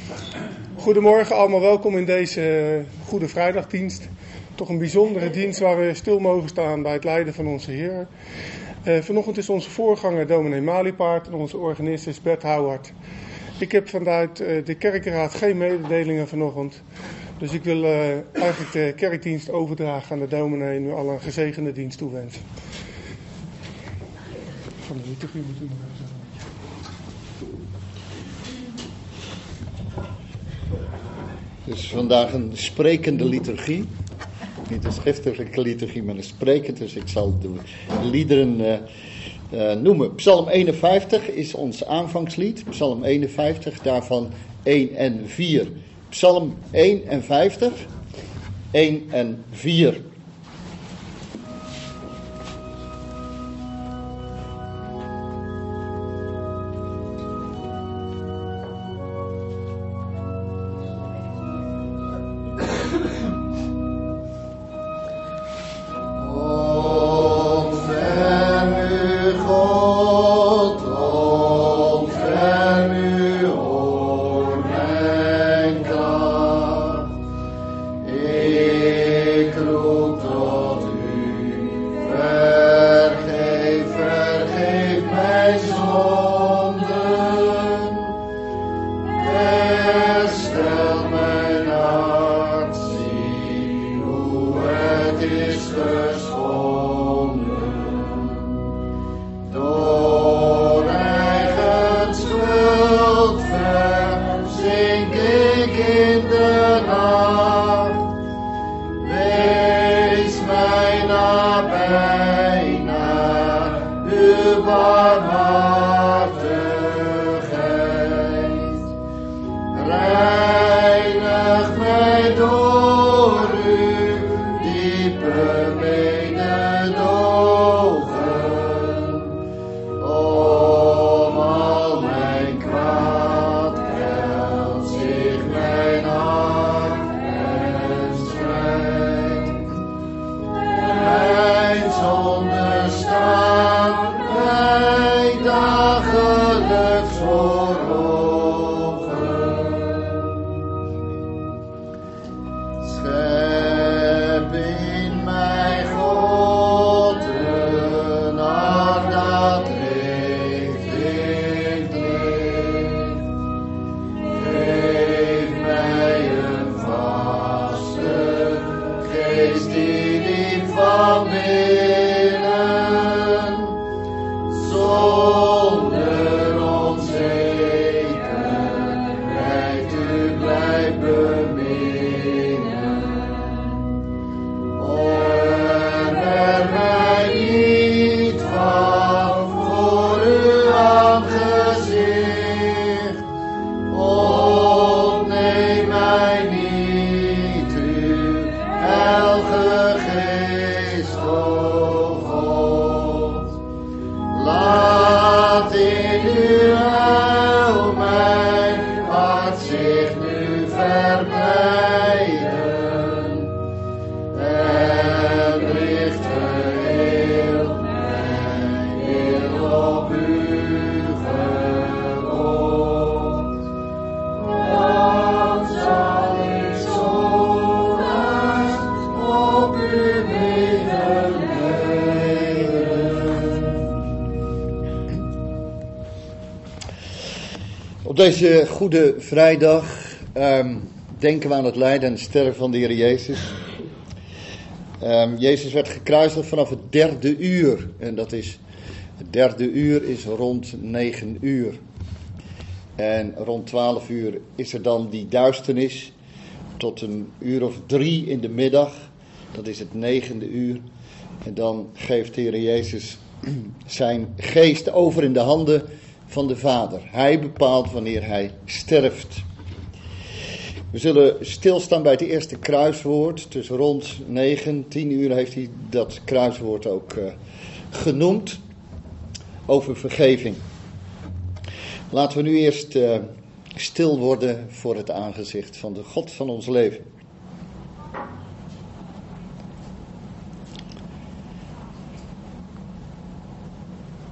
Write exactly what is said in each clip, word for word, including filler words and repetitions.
Goedemorgen, allemaal welkom in deze Goede Vrijdagdienst. Toch een bijzondere dienst waar we stil mogen staan bij het lijden van onze Heer. Uh, vanochtend is onze voorganger dominee Maliepaard en onze organist is Bert Houward. Ik heb vanuit uh, de kerkenraad geen mededelingen vanochtend. Dus ik wil uh, eigenlijk de kerkdienst overdragen aan de dominee en u al een gezegende dienst toewensen. Van de liturgie moet u nog even zeggen. Het is vandaag een sprekende liturgie. Niet een schriftelijke liturgie, maar een sprekend. Dus ik zal de liederen uh, uh, noemen. Psalm eenenvijftig is ons aanvangslied. Psalm eenenvijftig, daarvan één en vier. Psalm eenenvijftig, één en vier. Op deze Goede Vrijdag um, denken we aan het lijden en het sterven van de Heer Jezus. Um, Jezus werd gekruisigd vanaf het derde uur. En dat is, het derde uur is rond negen uur. En rond twaalf uur is er dan die duisternis. Tot een uur of drie in de middag. Dat is het negende uur. En dan geeft de Heer Jezus zijn geest over in de handen van de Vader. Hij bepaalt wanneer hij sterft. We zullen stilstaan bij het eerste kruiswoord. Dus rond negen, tien uur heeft hij dat kruiswoord ook uh, genoemd. Over vergeving. Laten we nu eerst uh, stil worden voor het aangezicht van de God van ons leven.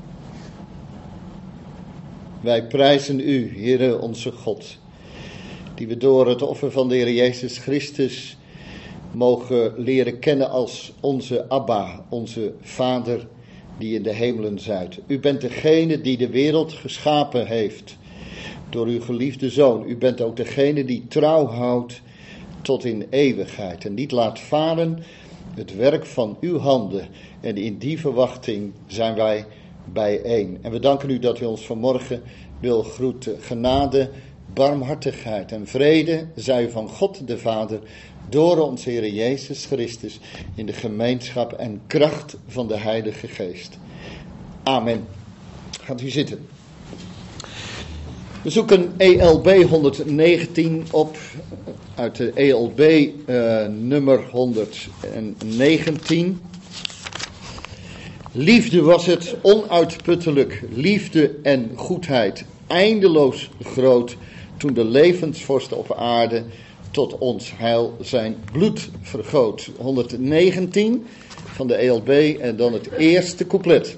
Wij prijzen u, Heere onze God. Die we door het offer van de Heer Jezus Christus mogen leren kennen als onze Abba, onze Vader die in de hemelen zijt. U bent degene die de wereld geschapen heeft door uw geliefde Zoon. U bent ook degene die trouw houdt tot in eeuwigheid en niet laat varen het werk van uw handen. En in die verwachting zijn wij bijeen. En we danken u dat u ons vanmorgen wil groeten. Genade, barmhartigheid en vrede zij van God de Vader door onze Heer Jezus Christus in de gemeenschap en kracht van de Heilige Geest. Amen. Gaat u zitten. We zoeken E L B honderdnegentien op uit de E L B uh, nummer honderdnegentien. Liefde was het onuitputtelijk, liefde en goedheid, eindeloos groot, toen de levensvorst op aarde tot ons heil zijn bloed vergoot. honderdnegentien van de E L B en dan het eerste couplet.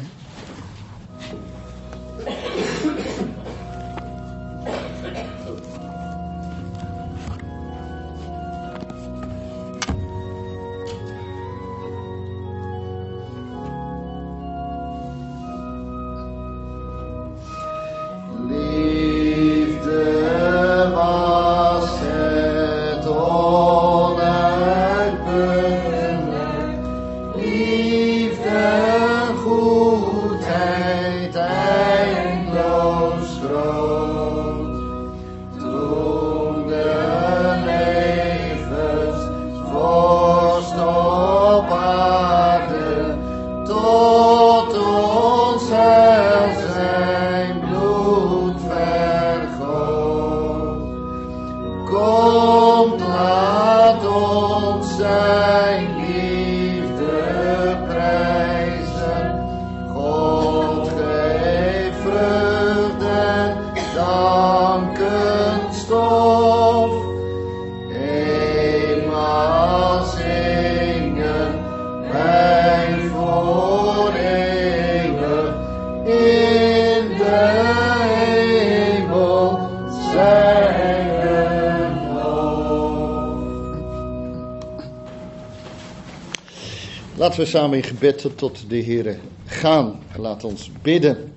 Laten we samen in gebed tot de Heere gaan. Laat ons bidden.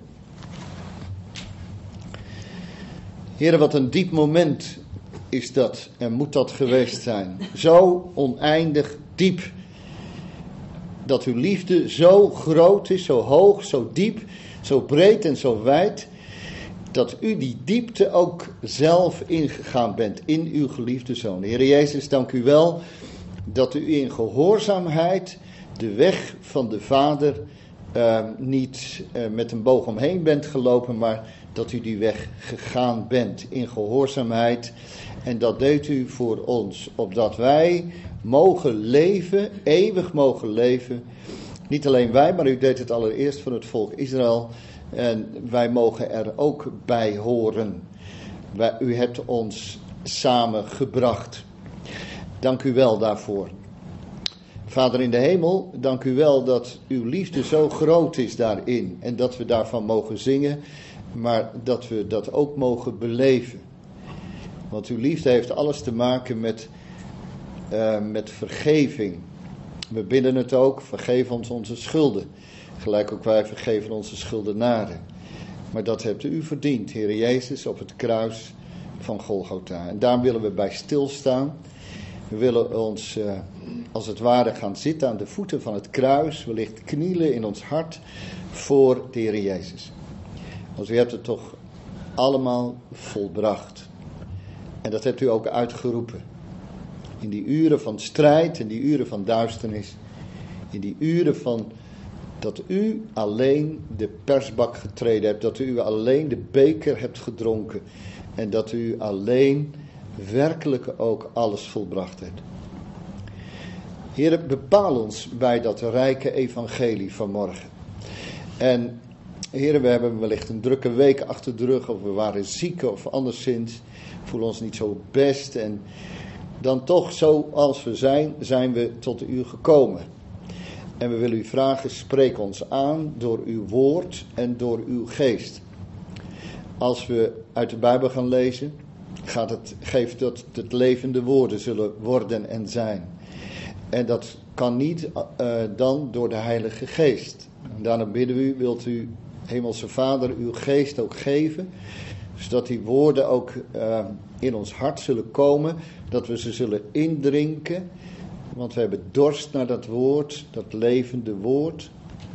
Heere, wat een diep moment is dat en moet dat geweest zijn. Zo oneindig diep. Dat uw liefde zo groot is, zo hoog, zo diep, zo breed en zo wijd. Dat u die diepte ook zelf ingegaan bent in uw geliefde Zoon. Heere Jezus, dank u wel dat u in gehoorzaamheid de weg van de Vader uh, niet uh, met een boog omheen bent gelopen, maar dat u die weg gegaan bent in gehoorzaamheid. En dat deed u voor ons, opdat wij mogen leven, eeuwig mogen leven. Niet alleen wij, maar u deed het allereerst voor het volk Israël. En wij mogen er ook bij horen. Wij, u hebt ons samengebracht. Dank u wel daarvoor. Vader in de hemel, dank u wel dat uw liefde zo groot is daarin. En dat we daarvan mogen zingen, maar dat we dat ook mogen beleven. Want uw liefde heeft alles te maken met, uh, met vergeving. We bidden het ook, vergeef ons onze schulden. Gelijk ook wij vergeven onze schuldenaren. Maar dat hebt u verdiend, Heer Jezus, op het kruis van Golgotha. En daar willen we bij stilstaan. We willen ons uh, als het ware gaan zitten aan de voeten van het kruis. Wellicht knielen in ons hart voor de Heer Jezus. Want u hebt het toch allemaal volbracht. En dat hebt u ook uitgeroepen. In die uren van strijd, in die uren van duisternis. In die uren van dat u alleen de persbak getreden hebt. Dat u alleen de beker hebt gedronken. En dat u alleen werkelijk ook alles volbracht hebt. Heer, bepaal ons bij dat rijke evangelie vanmorgen. En Heer, we hebben wellicht een drukke week achter de rug, of we waren ziek of anderszins, voelen ons niet zo best. En dan toch, zoals we zijn, zijn we tot u gekomen. En we willen u vragen, spreek ons aan door uw woord en door uw geest. Als we uit de Bijbel gaan lezen, gaat het, geeft dat het levende woorden zullen worden en zijn. En dat kan niet uh, dan door de Heilige Geest. En daarom bidden we u, wilt u, Hemelse Vader, uw geest ook geven, zodat die woorden ook uh, in ons hart zullen komen, dat we ze zullen indrinken, want we hebben dorst naar dat woord, dat levende woord,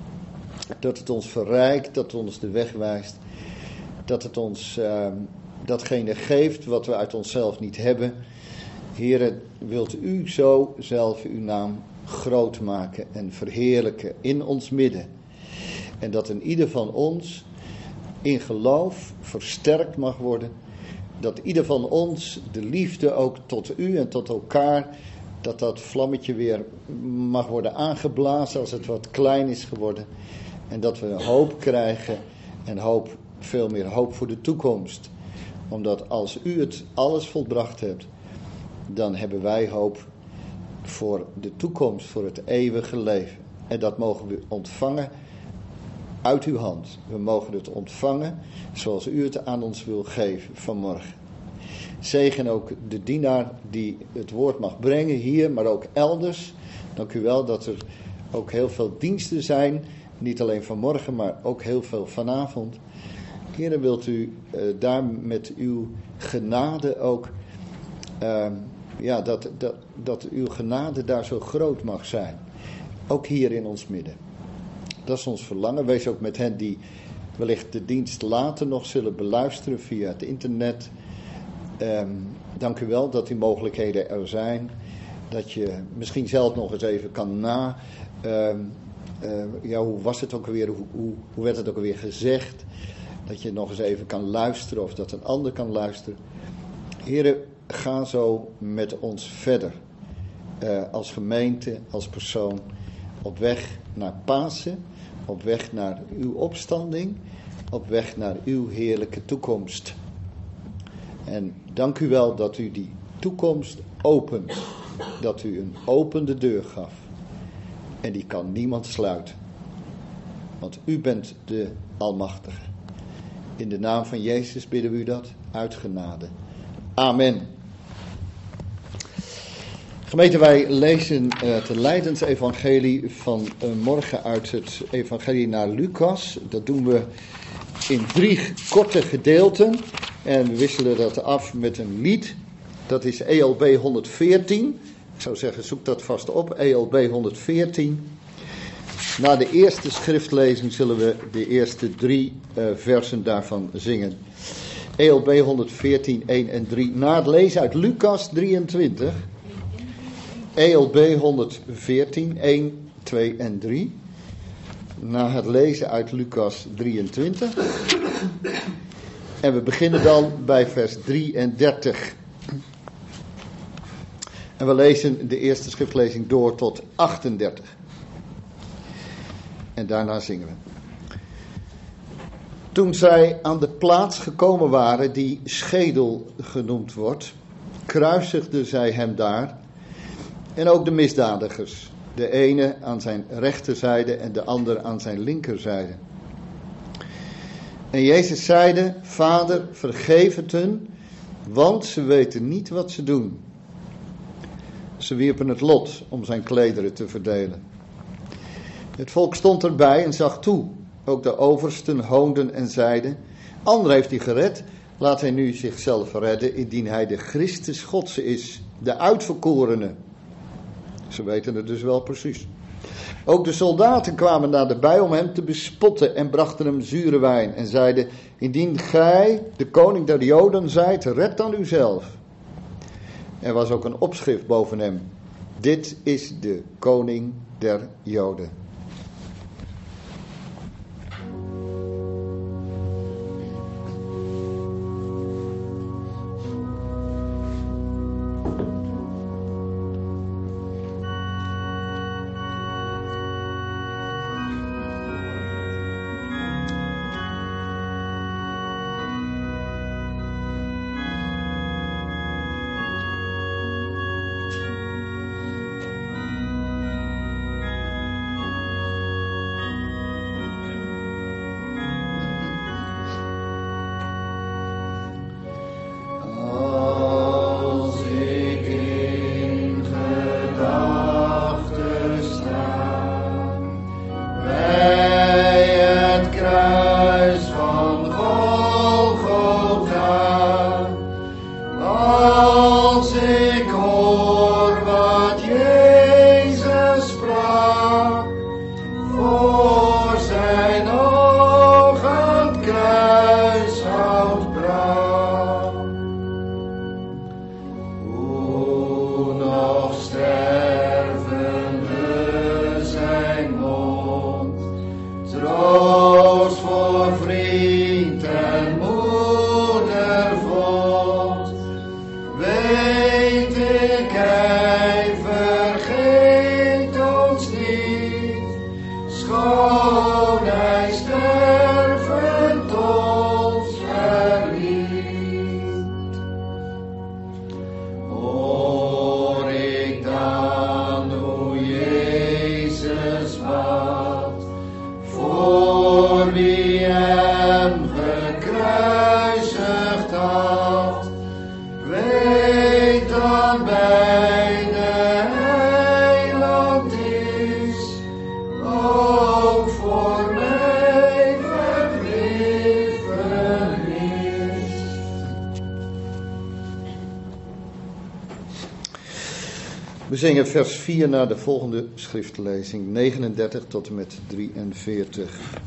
dat het ons verrijkt, dat het ons de weg wijst, dat het ons uh, datgene geeft wat we uit onszelf niet hebben. Heere, wilt u zo zelf uw naam groot maken en verheerlijken in ons midden. En dat in ieder van ons in geloof versterkt mag worden. Dat ieder van ons de liefde ook tot u en tot elkaar, dat dat vlammetje weer mag worden aangeblazen als het wat klein is geworden. En dat we hoop krijgen en hoop, veel meer hoop voor de toekomst. Omdat als u het alles volbracht hebt, dan hebben wij hoop voor de toekomst, voor het eeuwige leven. En dat mogen we ontvangen uit uw hand. We mogen het ontvangen zoals u het aan ons wil geven vanmorgen. Zegen ook de dienaar die het woord mag brengen hier, maar ook elders. Dank u wel dat er ook heel veel diensten zijn. Niet alleen vanmorgen, maar ook heel veel vanavond. Heer, wilt u uh, daar met uw genade ook, uh, ja, dat, dat, dat uw genade daar zo groot mag zijn. Ook hier in ons midden. Dat is ons verlangen. Wees ook met hen die wellicht de dienst later nog zullen beluisteren via het internet. Um, dank u wel dat die mogelijkheden er zijn. Dat je misschien zelf nog eens even kan na. Um, uh, ja, hoe was het ook alweer? Hoe, hoe, hoe werd het ook alweer gezegd? Dat je nog eens even kan luisteren of dat een ander kan luisteren. Heren, ga zo met ons verder. Uh, als gemeente, als persoon. Op weg naar Pasen. Op weg naar uw opstanding. Op weg naar uw heerlijke toekomst. En dank u wel dat u die toekomst opent. Dat u een opende deur gaf. En die kan niemand sluiten. Want u bent de Almachtige. In de naam van Jezus bidden we u dat uit genade. Amen. Gemeente, wij lezen het lijdensevangelie van uh, morgen uit het evangelie naar Lucas. Dat doen we in drie korte gedeelten. En we wisselen dat af met een lied. Dat is E L B honderdveertien. Ik zou zeggen, zoek dat vast op. E L B honderdveertien. Na de eerste schriftlezing zullen we de eerste drie uh, versen daarvan zingen. E L B honderdveertien, één en drie. Na het lezen uit Lucas drieëntwintig. E L B honderdveertien, één, twee en drie. Na het lezen uit Lucas drieëntwintig. En we beginnen dan bij vers drieëndertig. En we lezen de eerste schriftlezing door tot achtendertig. En daarna zingen we. Toen zij aan de plaats gekomen waren die Schedel genoemd wordt, kruisigden zij hem daar en ook de misdadigers, de ene aan zijn rechterzijde en de ander aan zijn linkerzijde. En Jezus zeide, Vader, vergeef het hun, want ze weten niet wat ze doen. Ze wierpen het lot om zijn klederen te verdelen. Het volk stond erbij en zag toe. Ook de oversten hoonden en zeiden, ander heeft hij gered, laat hij nu zichzelf redden, indien hij de Christus Gods is, de uitverkorene. Ze weten het dus wel precies. Ook de soldaten kwamen naderbij om hem te bespotten en brachten hem zure wijn en zeiden, indien gij de koning der Joden zijt, red dan uzelf. Er was ook een opschrift boven hem, dit is de koning der Joden. Als ik hoor wat Jezus sprak, voor zijn ogen kruishout brak. Hoe nog stervende zijn mond, troost voor vriend en moeder vond, weet ik, hij vergeet ons niet, schoon hij stervend ons verliet. Hoor ik dan hoe Jezus bad, voor wie hem gekruisigd had, weet dan bij de heiland is, ook voor mij vergeven is. We zingen vers vier naar de volgende schriftlezing, negenendertig tot en met drieënveertig.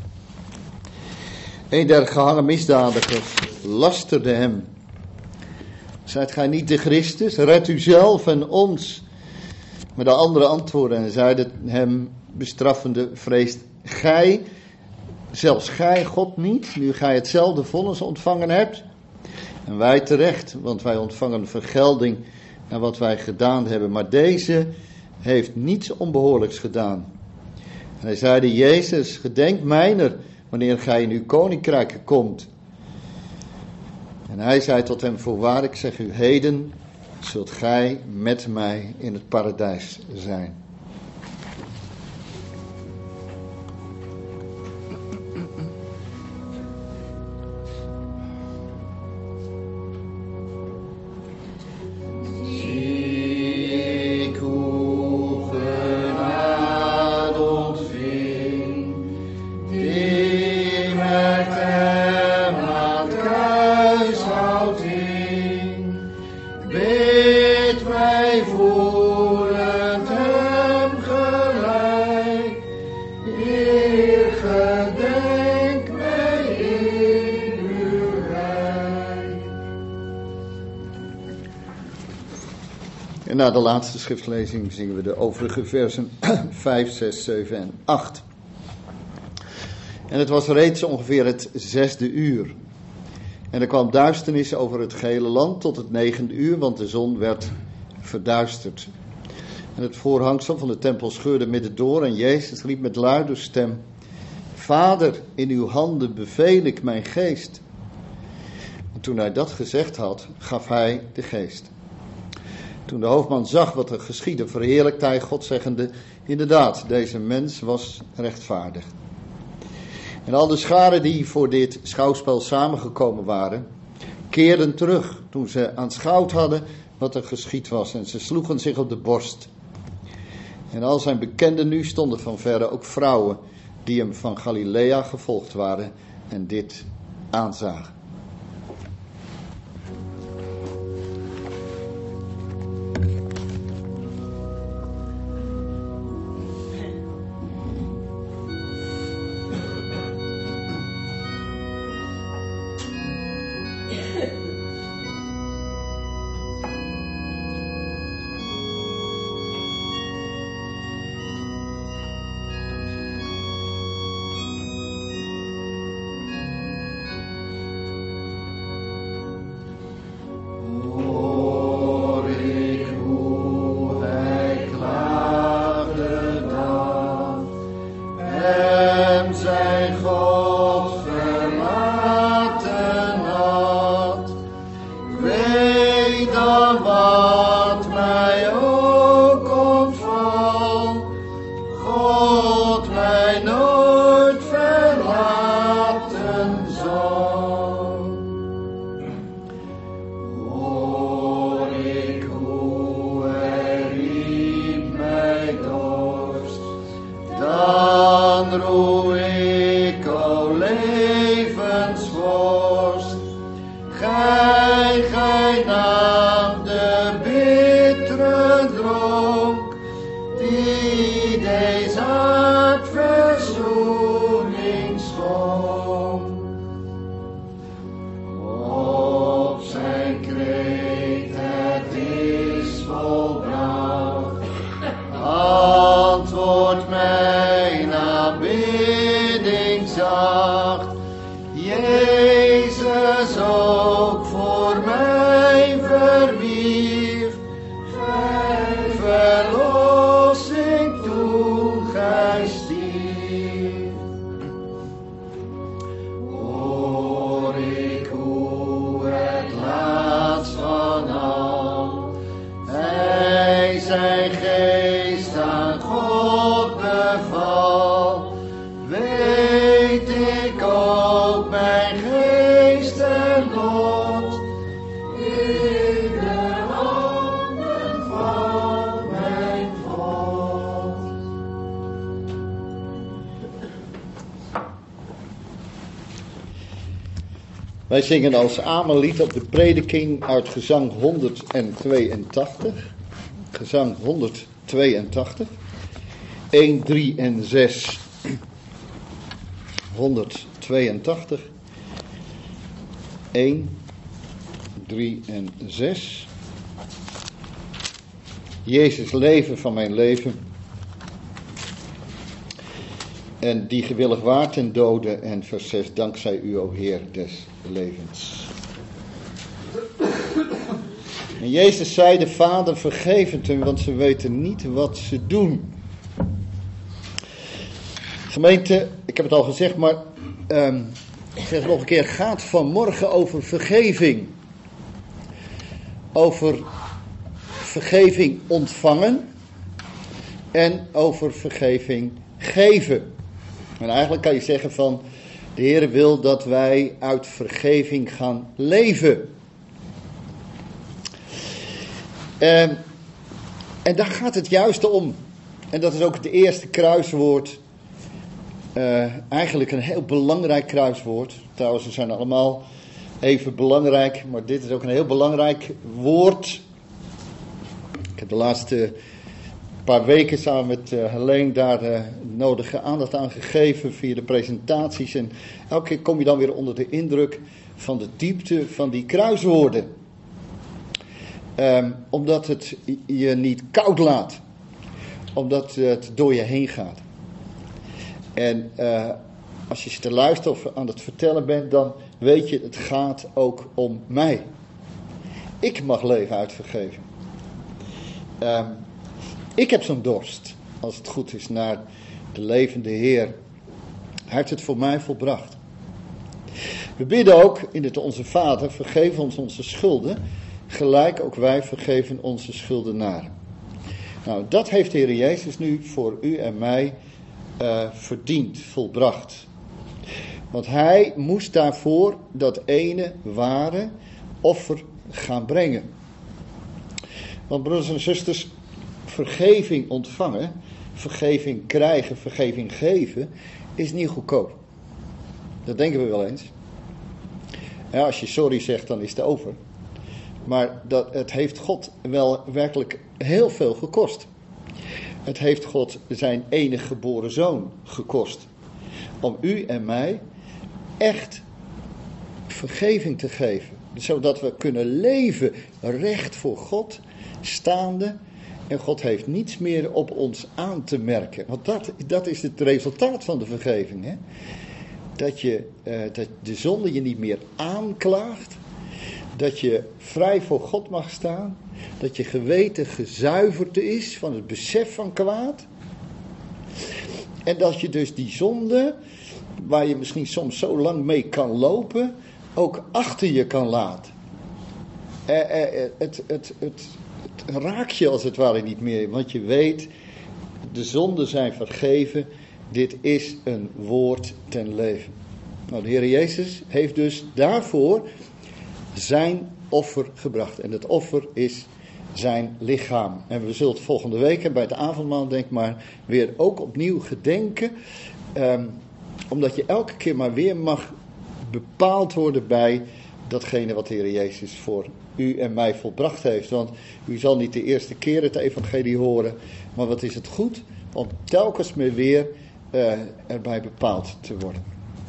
Een der gehangen misdadigers lasterde hem. Zijt gij niet de Christus? Red u zelf en ons. Maar de anderen antwoordden en zeiden hem bestraffende, vreest gij, zelfs gij God niet, nu gij hetzelfde vonnis ontvangen hebt? En wij terecht, want wij ontvangen vergelding aan wat wij gedaan hebben. Maar deze heeft niets onbehoorlijks gedaan. En hij zeide, Jezus, gedenk mijner, wanneer gij in uw koninkrijk komt. En hij zei tot hem, voorwaar ik zeg u, heden zult gij met mij in het paradijs zijn. En na de laatste schriftlezing zingen we de overige versen vijf, zes, zeven en acht. En het was reeds ongeveer het zesde uur. En er kwam duisternis over het gehele land tot het negende uur, want de zon werd verduisterd. En het voorhangsel van de tempel scheurde midden door en Jezus riep met luide stem, Vader, in uw handen beveel ik mijn geest. En toen hij dat gezegd had, gaf hij de geest. Toen de hoofdman zag wat er geschiedde, verheerlijkte hij God, zeggende, inderdaad, deze mens was rechtvaardig. En al de scharen die voor dit schouwspel samengekomen waren, keerden terug toen ze aanschouwd hadden wat er geschied was. En ze sloegen zich op de borst. En al zijn bekenden nu stonden van verre ook vrouwen die hem van Galilea gevolgd waren en dit aanzagen. Gij, gij naam. Wij zingen als Amellied op de prediking uit gezang honderdtweeëntachtig. Gezang honderdtweeëntachtig. een, drie en zes. honderdtweeëntachtig. een, drie en zes. Jezus, leven van mijn leven. En die gewillig waard ten dode. En vers zes, dankzij u, o Heer des levens. En Jezus zei, de Vader vergeef het hun, want ze weten niet wat ze doen. Gemeente, ik heb het al gezegd, maar um, ik zeg het nog een keer, het gaat vanmorgen over vergeving. Over vergeving ontvangen en over vergeving geven. En eigenlijk kan je zeggen van, de Heer wil dat wij uit vergeving gaan leven. En, en daar gaat het juist om. En dat is ook het eerste kruiswoord. Uh, eigenlijk een heel belangrijk kruiswoord. Trouwens, ze zijn allemaal even belangrijk. Maar dit is ook een heel belangrijk woord. Ik heb de laatste paar weken samen met uh, Helene daar uh, nodige aandacht aan gegeven via de presentaties. En elke keer kom je dan weer onder de indruk van de diepte van die kruiswoorden. Um, omdat het je niet koud laat. Omdat het door je heen gaat. En uh, als je zit te luisteren of aan het vertellen bent, dan weet je, het gaat ook om mij. Ik mag leven uit vergeving. Um, ik heb zo'n dorst, als het goed is, naar de levende Heer. Hij heeft het voor mij volbracht. We bidden ook in het Onze Vader, vergeef ons onze schulden, gelijk ook wij vergeven onze schuldenaren. Nou, dat heeft de Heer Jezus nu voor u en mij uh, verdiend, volbracht. Want hij moest daarvoor dat ene ware offer gaan brengen. Want broeders en zusters, vergeving ontvangen, vergeving krijgen, vergeving geven, is niet goedkoop. Dat denken we wel eens. Ja, als je sorry zegt, dan is het over. Maar dat, het heeft God wel werkelijk heel veel gekost. Het heeft God zijn enige geboren zoon gekost. Om u en mij echt vergeving te geven. Zodat we kunnen leven recht voor God, staande. En God heeft niets meer op ons aan te merken. Want dat, dat is het resultaat van de vergeving. Hè? Dat, je, uh, dat de zonde je niet meer aanklaagt. Dat je vrij voor God mag staan. Dat je geweten gezuiverd is van het besef van kwaad. En dat je dus die zonde, waar je misschien soms zo lang mee kan lopen, ook achter je kan laten. Uh, uh, het, het, het, het, het raakt je als het ware niet meer. Want je weet, de zonden zijn vergeven. Dit is een woord ten leven. Nou, de Heer Jezus heeft dus daarvoor zijn offer gebracht. En het offer is zijn lichaam. En we zullen het volgende week bij het avondmaal, denk maar, weer ook opnieuw gedenken. Um, omdat je elke keer maar weer mag bepaald worden bij datgene wat de Heer Jezus voor u en mij volbracht heeft. Want u zal niet de eerste keer het evangelie horen. Maar wat is het goed om telkens meer weer uh, erbij bepaald te worden.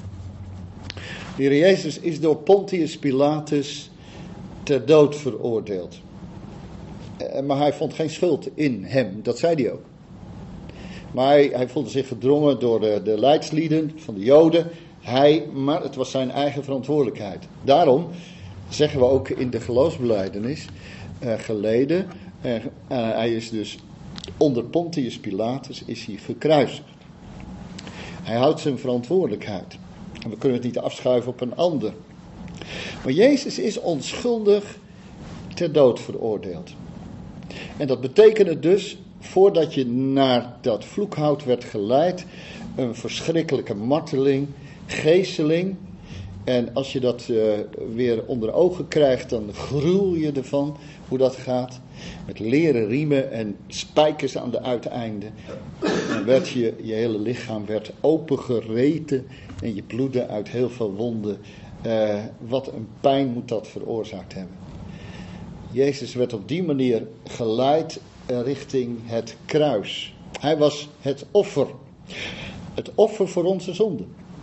De Heer Jezus is door Pontius Pilatus ter dood veroordeeld. Uh, maar hij vond geen schuld in hem, dat zei hij ook. Maar hij, hij voelde zich gedrongen door de, de leidslieden van de Joden. Hij, maar het was zijn eigen verantwoordelijkheid. Daarom zeggen we ook in de geloofsbelijdenis uh, geleden. Uh, uh, hij is dus onder Pontius Pilatus is hij gekruisigd. Hij houdt zijn verantwoordelijkheid. En we kunnen het niet afschuiven op een ander. Maar Jezus is onschuldig ter dood veroordeeld. En dat betekent dus, voordat je naar dat vloekhout werd geleid, een verschrikkelijke marteling, geeseling. En als je dat uh, weer onder ogen krijgt, dan gruwel je ervan hoe dat gaat. Met leren riemen en spijkers aan de uiteinden. Dan werd je, je hele lichaam werd opengereten en je bloedde uit heel veel wonden Uh, wat een pijn moet dat veroorzaakt hebben. Jezus werd op die manier geleid richting het kruis. Hij was het offer. Het offer voor onze zonde.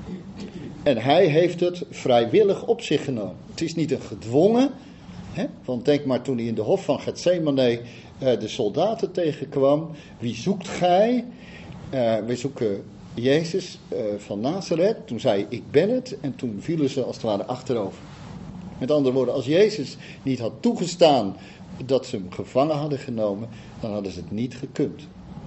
En hij heeft het vrijwillig op zich genomen. Het is niet een gedwongen. Hè? Want denk maar toen hij in de hof van Getsemane uh, de soldaten tegenkwam. Wie zoekt gij? Uh, wij zoeken Jezus uh, van Nazareth. Toen zei hij, ik ben het. En toen vielen ze als het ware achterover. Met andere woorden, als Jezus niet had toegestaan dat ze hem gevangen hadden genomen, dan hadden ze het niet gekund.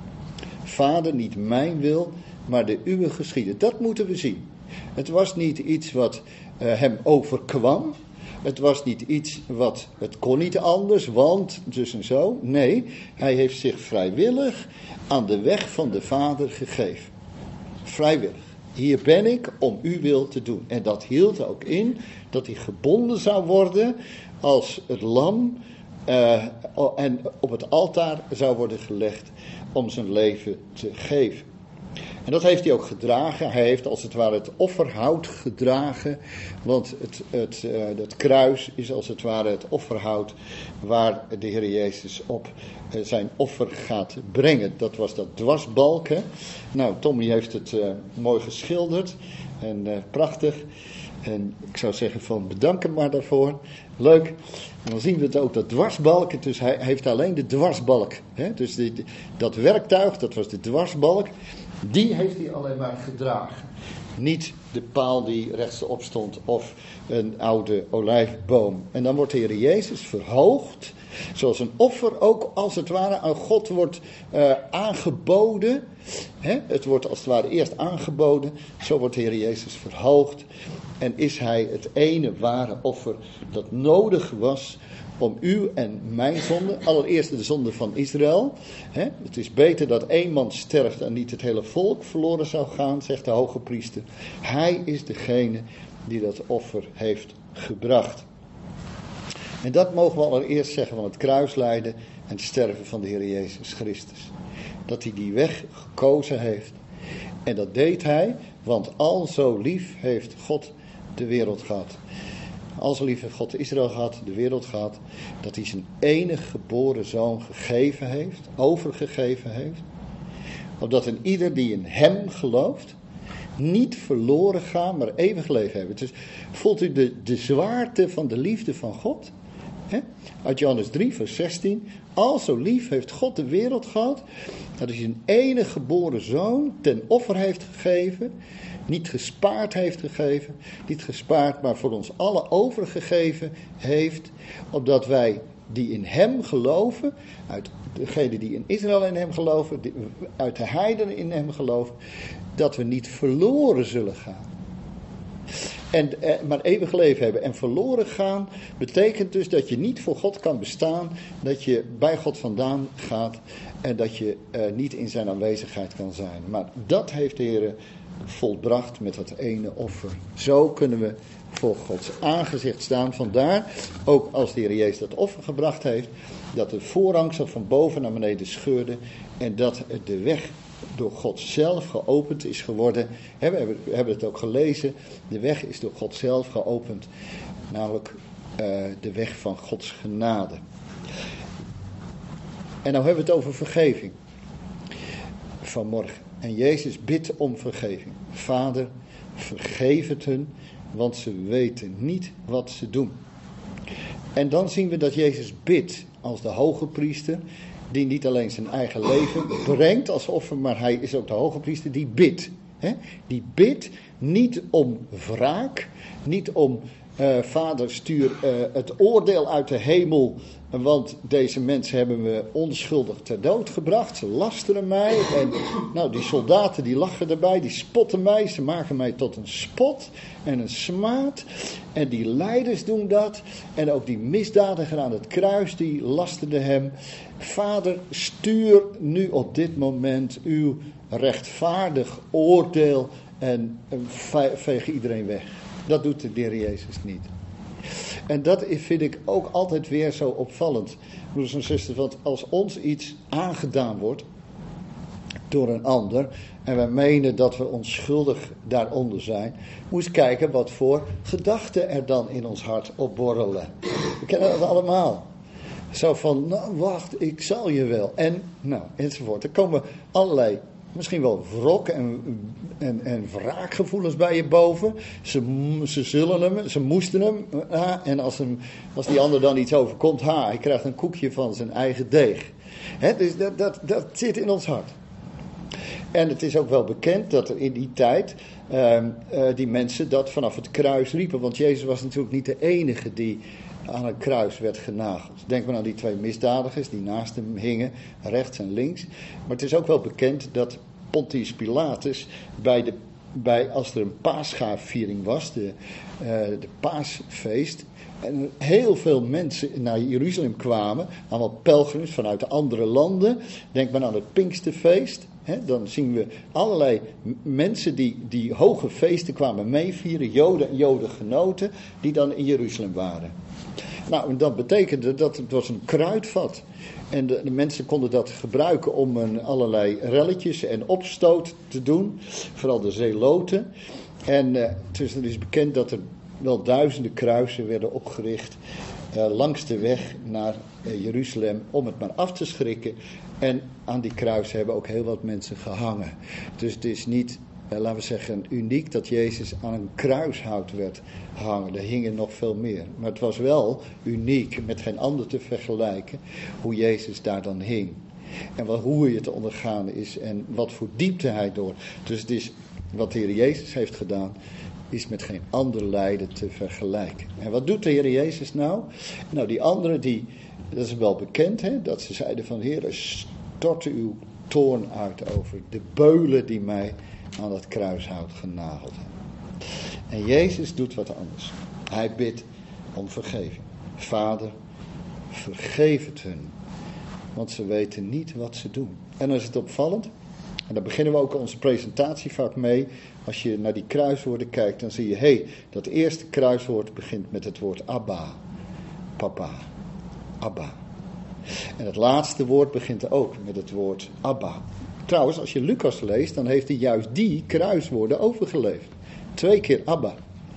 Vader, niet mijn wil, maar de uwe geschieden. Dat moeten we zien. Het was niet iets wat uh, hem overkwam. Het was niet iets wat, het kon niet anders, want, dus en zo. Nee, hij heeft zich vrijwillig aan de weg van de Vader gegeven. Vrijwillig. Hier ben ik om uw wil te doen. En dat hield ook in dat hij gebonden zou worden als het lam uh, en op het altaar zou worden gelegd om zijn leven te geven. En dat heeft hij ook gedragen. Hij heeft als het ware het offerhout gedragen. Want het, het, uh, het kruis is als het ware het offerhout waar de Heer Jezus op uh, zijn offer gaat brengen. Dat was dat dwarsbalk. Hè? Nou, Tommy heeft het uh, mooi geschilderd. En uh, prachtig. En ik zou zeggen van bedank hem maar daarvoor. Leuk. En dan zien we het ook, dat dwarsbalk. Dus hij heeft alleen de dwarsbalk. Hè? Dus die, dat werktuig, dat was de dwarsbalk. Die heeft hij alleen maar gedragen. Niet de paal die rechtsop stond of een oude olijfboom. En dan wordt de Heer Jezus verhoogd. Zoals een offer ook als het ware aan God wordt uh, aangeboden. Hè? Het wordt als het ware eerst aangeboden. Zo wordt de Heer Jezus verhoogd. En is hij het ene ware offer dat nodig was om uw en mijn zonde, allereerst de zonde van Israël. Hè? Het is beter dat één man sterft en niet het hele volk verloren zou gaan, zegt de hoge priester. Hij is degene die dat offer heeft gebracht. En dat mogen we allereerst zeggen van het kruislijden en het sterven van de Heer Jezus Christus. Dat hij die weg gekozen heeft. En dat deed hij, want al zo lief heeft God de wereld gehad. Al zo lief heeft God Israël gehad, de wereld gehad, dat hij zijn enige geboren zoon gegeven heeft, overgegeven heeft. Opdat een ieder die in hem gelooft, niet verloren gaan, maar eeuwig leven hebben. Dus voelt u de, de zwaarte van de liefde van God? He? Uit Johannes drie vers zestien. Al zo lief heeft God de wereld gehad, dat hij zijn enige geboren zoon ten offer heeft gegeven. Niet gespaard heeft gegeven, niet gespaard, maar voor ons allen overgegeven heeft, opdat wij die in hem geloven, uit degenen die in Israël in hem geloven, die, uit de heidenen in hem geloven, dat we niet verloren zullen gaan. En, eh, maar eeuwig leven hebben. En verloren gaan betekent dus dat je niet voor God kan bestaan, dat je bij God vandaan gaat en dat je eh, niet in zijn aanwezigheid kan zijn. Maar dat heeft de Heer volbracht met dat ene offer. Zo kunnen we voor Gods aangezicht staan. Vandaar, ook als de Heer Jezus dat offer gebracht heeft, dat de voorhangsel van boven naar beneden scheurde en dat de weg door God zelf geopend is geworden. We hebben het ook gelezen. De weg is door God zelf geopend. Namelijk uh, de weg van Gods genade. En nou hebben we het over vergeving. Vanmorgen. En Jezus bidt om vergeving. Vader, vergeef het hun, want ze weten niet wat ze doen. En dan zien we dat Jezus bidt als de hoge priester, die niet alleen zijn eigen leven brengt als offer, maar hij is ook de hoge priester die bidt. Hè? Die bidt niet om wraak, niet om uh, vader stuur uh, het oordeel uit de hemel, want deze mensen hebben me onschuldig ter dood gebracht, ze lasteren mij en nou die soldaten die lachen erbij, die spotten mij, ze maken mij tot een spot en een smaad en die leiders doen dat en ook die misdadiger aan het kruis die lasterde hem. Vader, stuur nu op dit moment uw rechtvaardig oordeel en veeg iedereen weg. Dat doet de Heer Jezus niet. En dat vind ik ook altijd weer zo opvallend, broeders en zusters, want als ons iets aangedaan wordt, door een ander. En wij menen dat we onschuldig daaronder zijn. Moest kijken wat voor gedachten er dan in ons hart opborrelen. We kennen dat allemaal. Zo van, nou wacht, ik zal je wel. En, nou, enzovoort. Er komen allerlei, misschien wel wrok en, en, en wraakgevoelens bij je boven. Ze, ze zullen hem, ze moesten hem. Ha, en als, hem, als die ander dan iets overkomt, ha, hij krijgt een koekje van zijn eigen deeg. He, dus dat, dat, dat zit in ons hart. En het is ook wel bekend dat er in die tijd uh, uh, die mensen dat vanaf het kruis riepen. Want Jezus was natuurlijk niet de enige die aan een kruis werd genageld. Denk maar aan die twee misdadigers die naast hem hingen, rechts en links. Maar het is ook wel bekend dat Pontius Pilatus bij de, bij, als er een paasgaafviering was, de, uh, de paasfeest, en heel veel mensen naar Jeruzalem kwamen, allemaal pelgrims vanuit de andere landen. Denk maar aan het Pinksterfeest. He, dan zien we allerlei mensen die, die hoge feesten kwamen meevieren, Joden en Jodengenoten, die dan in Jeruzalem waren. Nou, en dat betekende dat het was een kruidvat. En de, de mensen konden dat gebruiken om een, allerlei relletjes en opstoot te doen, vooral de zeeloten. En uh, dus het is bekend dat er wel duizenden kruisen werden opgericht uh, langs de weg naar uh, Jeruzalem om het maar af te schrikken. En aan die kruisen hebben ook heel wat mensen gehangen. Dus het is niet, uh, laten we zeggen, uniek dat Jezus aan een kruishout werd gehangen. Er hingen nog veel meer. Maar het was wel uniek, met geen ander te vergelijken, hoe Jezus daar dan hing. En wat, hoe je te ondergaan is en wat voor diepte hij door. Dus het is wat de Heer Jezus heeft gedaan, is met geen ander lijden te vergelijken. En wat doet de Heer Jezus nou? Nou, die anderen, die, dat is wel bekend, hè, dat ze zeiden van, Heer, storte uw toorn uit over de beulen die mij aan dat kruishout genageld hebben. En Jezus doet wat anders. Hij bidt om vergeving. Vader, vergeef het hun, want ze weten niet wat ze doen. En dan is het opvallend, en daar beginnen we ook onze presentatie vaak mee. Als je naar die kruiswoorden kijkt, dan zie je, hé, hey, dat eerste kruiswoord begint met het woord Abba. Papa. Abba. En het laatste woord begint ook met het woord Abba. Trouwens, als je Lucas leest, dan heeft hij juist die kruiswoorden overgeleverd. Twee keer Abba.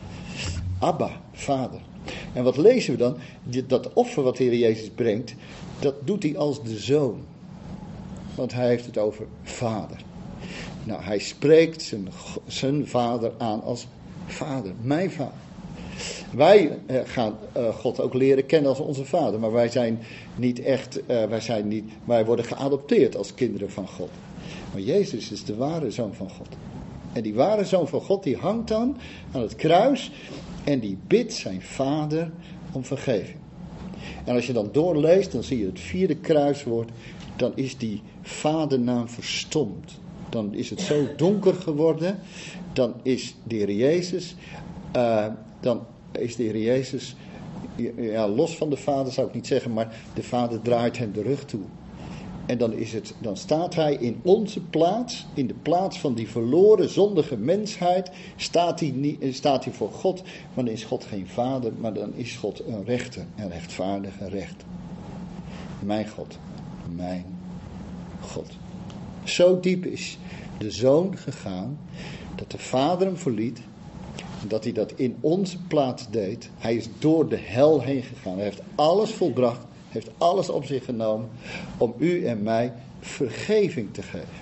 Abba, vader. En wat lezen we dan? Dat offer wat de Heer Jezus brengt, dat doet hij als de zoon. Want hij heeft het over vader. Nou, hij spreekt zijn, zijn vader aan als vader, mijn vader. Wij eh, gaan uh, God ook leren kennen als onze vader, maar wij zijn niet echt, uh, wij zijn niet, wij worden geadopteerd als kinderen van God. Maar Jezus is de ware zoon van God. En die ware zoon van God, die hangt dan aan het kruis en die bidt zijn vader om vergeving. En als je dan doorleest, dan zie je het vierde kruiswoord, dan is die vadernaam verstomd. Dan is het zo donker geworden, dan is de Heer Jezus, uh, dan is de Heer Jezus, ja, los van de vader zou ik niet zeggen, maar de vader draait hem de rug toe. En dan, is het, dan staat hij in onze plaats, in de plaats van die verloren, zondige mensheid, staat hij, niet, staat hij voor God. Maar dan is God geen vader, maar dan is God een rechter, een rechtvaardige rechter. Mijn God, mijn God. Zo diep is de zoon gegaan, dat de vader hem verliet, dat hij dat in onze plaats deed. Hij is door de hel heen gegaan, hij heeft alles volbracht, heeft alles op zich genomen om u en mij vergeving te geven.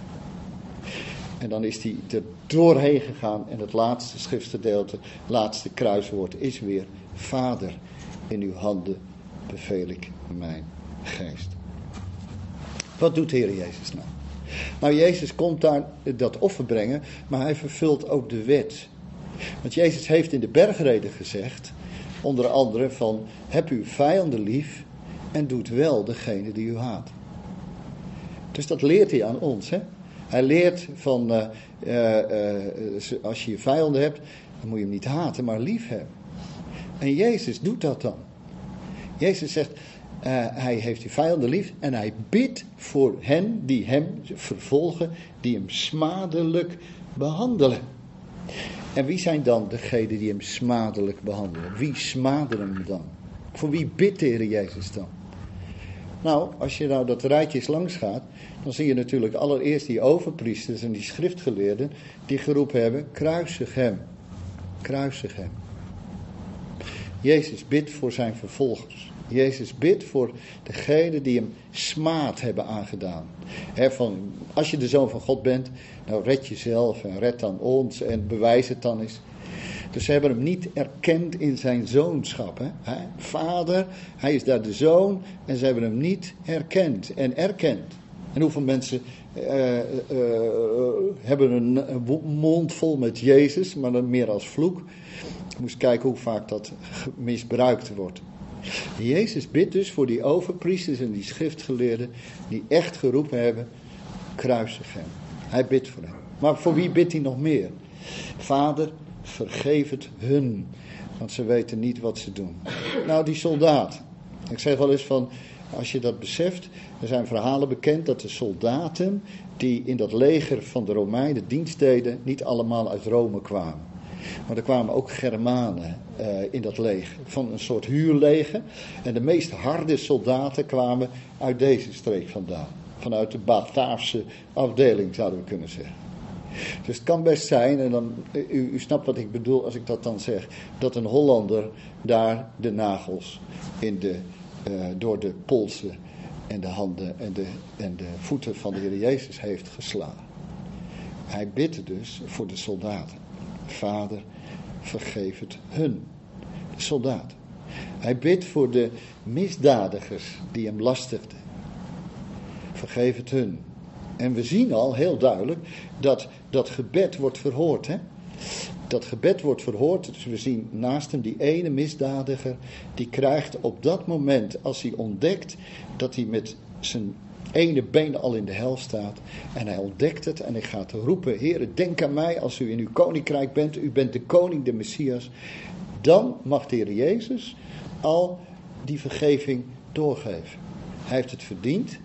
En dan is hij er doorheen gegaan en het laatste schriftgedeelte, het laatste kruiswoord is weer, Vader, in uw handen beveel ik mijn geest. Wat doet de Heer Jezus nou? Nou, Jezus komt daar dat offer brengen, maar hij vervult ook de wet. Want Jezus heeft in de bergreden gezegd, onder andere van, heb uw vijanden lief en doet wel degene die u haat. Dus dat leert hij aan ons, hè. Hij leert van, uh, uh, uh, als je je vijanden hebt, dan moet je hem niet haten, maar lief hebben. En Jezus doet dat dan. Jezus zegt, Uh, hij heeft die vijanden lief en hij bidt voor hen die hem vervolgen, die hem smadelijk behandelen. En wie zijn dan degenen die hem smadelijk behandelen? Wie smadelen hem dan? Voor wie bidt de Heer Jezus dan? Nou, als je nou dat rijtje eens langs gaat, dan zie je natuurlijk allereerst die overpriesters en die schriftgeleerden die geroepen hebben, kruisig hem, kruisig hem. Jezus bidt voor zijn vervolgers. Jezus bidt voor degenen die hem smaad hebben aangedaan. He, van, als je de Zoon van God bent, nou red jezelf en red dan ons en bewijs het dan eens. Dus ze hebben hem niet erkend in zijn zoonschap. Hè? He, vader, hij is daar de zoon en ze hebben hem niet herkend en erkend. En hoeveel mensen uh, uh, uh, hebben een, een mond vol met Jezus, maar dan meer als vloek. Je moest kijken hoe vaak dat misbruikt wordt. Jezus bidt dus voor die overpriesters en die schriftgeleerden die echt geroepen hebben, kruisig hem. Hij bidt voor hem. Maar voor wie bidt hij nog meer? Vader, vergeef het hun, want ze weten niet wat ze doen. Nou, die soldaat. Ik zeg wel eens van, als je dat beseft, er zijn verhalen bekend dat de soldaten die in dat leger van de Romeinen dienst deden, niet allemaal uit Rome kwamen. Maar er kwamen ook Germanen uh, in dat leger, van een soort huurleger. En de meest harde soldaten kwamen uit deze streek vandaan. Vanuit de Bataafse afdeling, zouden we kunnen zeggen. Dus het kan best zijn, en dan, u, u snapt wat ik bedoel als ik dat dan zeg, dat een Hollander daar de nagels in de, uh, door de polsen en de handen en de, en de voeten van de Heer Jezus heeft geslagen. Hij bidt dus voor de soldaten. Vader, vergeef het hun. De soldaten. Hij bidt voor de misdadigers die hem lastigden. Vergeef het hun. En we zien al heel duidelijk dat dat gebed wordt verhoord. Hè? Dat gebed wordt verhoord. Dus we zien naast hem die ene misdadiger. Die krijgt op dat moment, als hij ontdekt dat hij met zijn ene been al in de hel staat. En hij ontdekt het en hij gaat roepen, Heere, denk aan mij als u in uw koninkrijk bent. U bent de koning, de Messias. Dan mag de Heer Jezus al die vergeving doorgeven. Hij heeft het verdiend.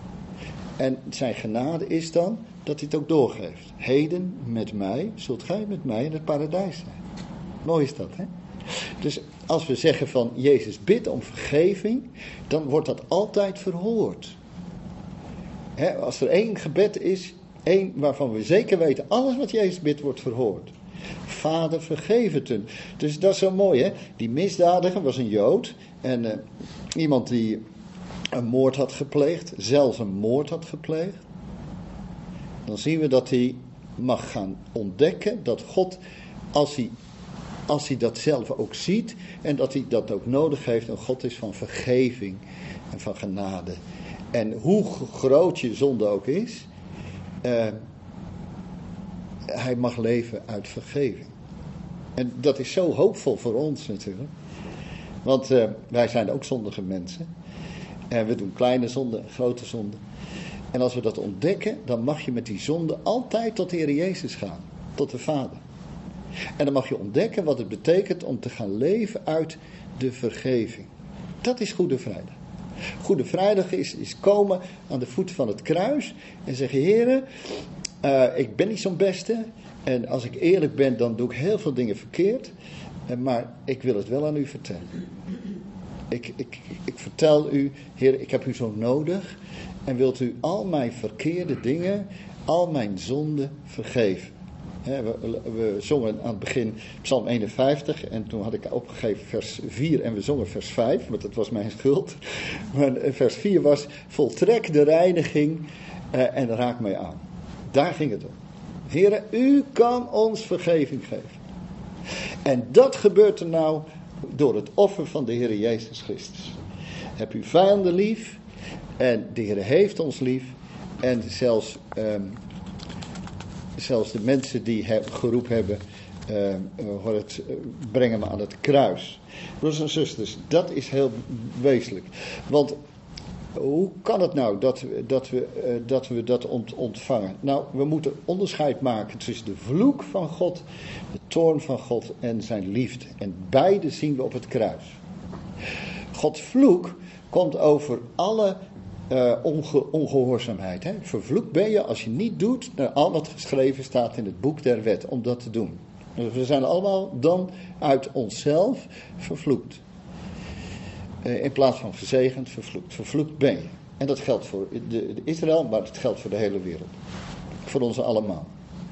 En zijn genade is dan dat hij het ook doorgeeft. Heden met mij, zult gij met mij in het paradijs zijn. Mooi is dat, hè? Dus als we zeggen van Jezus bidt om vergeving, dan wordt dat altijd verhoord. He, als er één gebed is, één waarvan we zeker weten, alles wat Jezus bidt wordt verhoord. Vader, vergeef het hun. Dus dat is zo mooi, hè? Die misdadiger was een Jood. En uh, iemand die een moord had gepleegd, zelfs een moord had gepleegd. Dan zien we dat hij mag gaan ontdekken dat God, als hij, als hij dat zelf ook ziet, en dat hij dat ook nodig heeft, een God is van vergeving en van genade. En hoe groot je zonde ook is, uh, hij mag leven uit vergeving. En dat is zo hoopvol voor ons natuurlijk. Want uh, wij zijn ook zondige mensen. En we doen kleine zonden, grote zonden. En als we dat ontdekken, dan mag je met die zonde altijd tot de Heer Jezus gaan. Tot de Vader. En dan mag je ontdekken wat het betekent om te gaan leven uit de vergeving. Dat is Goede Vrijdag. Goede Vrijdag is, is komen aan de voet van het kruis en zeggen, Heere, uh, ik ben niet zo'n beste. En als ik eerlijk ben, dan doe ik heel veel dingen verkeerd. Uh, maar ik wil het wel aan u vertellen. Ik, ik, ik vertel u, Heer, ik heb u zo nodig. En wilt u al mijn verkeerde dingen, al mijn zonden vergeven. He, we, we zongen aan het begin Psalm eenenvijftig en toen had ik opgegeven vers vier en we zongen vers vijf, want dat was mijn schuld. Maar vers vier was, voltrek de reiniging uh, en raak mij aan. Daar ging het om. Heere, u kan ons vergeving geven. En dat gebeurt er nou door het offer van de Heer Jezus Christus. Heb uw vijanden lief en de Heer heeft ons lief en zelfs... Um, Zelfs de mensen die he, geroepen hebben, uh, uh, het, uh, brengen me aan het kruis. Broers en zusters, dat is heel wezenlijk. Want hoe kan het nou dat, dat, we, uh, dat we dat ont, ontvangen? Nou, we moeten onderscheid maken tussen de vloek van God, de toorn van God en zijn liefde. En beide zien we op het kruis. Gods vloek komt over alle Uh, onge, ongehoorzaamheid. Hè? Vervloekt ben je als je niet doet naar al wat geschreven staat in het boek der wet om dat te doen. Dus we zijn allemaal dan uit onszelf vervloekt. Uh, in plaats van gezegend, vervloekt. Vervloekt ben je. En dat geldt voor de, de Israël, maar het geldt voor de hele wereld. Voor ons allemaal.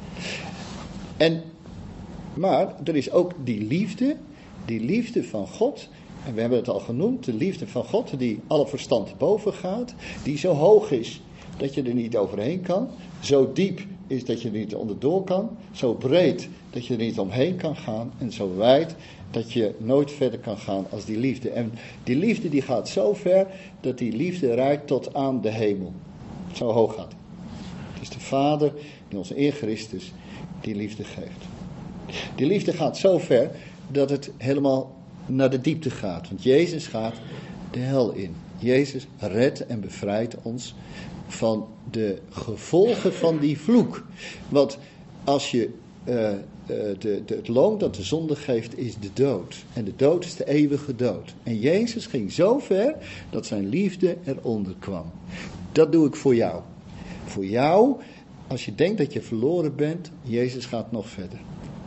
En, maar er is ook die liefde, die liefde van God. En we hebben het al genoemd, de liefde van God die alle verstand boven gaat. Die zo hoog is dat je er niet overheen kan. Zo diep is dat je er niet onderdoor kan. Zo breed dat je er niet omheen kan gaan. En zo wijd dat je nooit verder kan gaan als die liefde. En die liefde die gaat zo ver dat die liefde reikt tot aan de hemel. Zo hoog gaat die. Het is de Vader die ons in Christus die liefde geeft. Die liefde gaat zo ver dat het helemaal naar de diepte gaat. Want Jezus gaat de hel in. Jezus redt en bevrijdt ons van de gevolgen van die vloek. Want als je uh, uh, de, de, het loon dat de zonde geeft is de dood. En de dood is de eeuwige dood. En Jezus ging zo ver dat zijn liefde eronder kwam. Dat doe ik voor jou. Voor jou, als je denkt dat je verloren bent, Jezus gaat nog verder.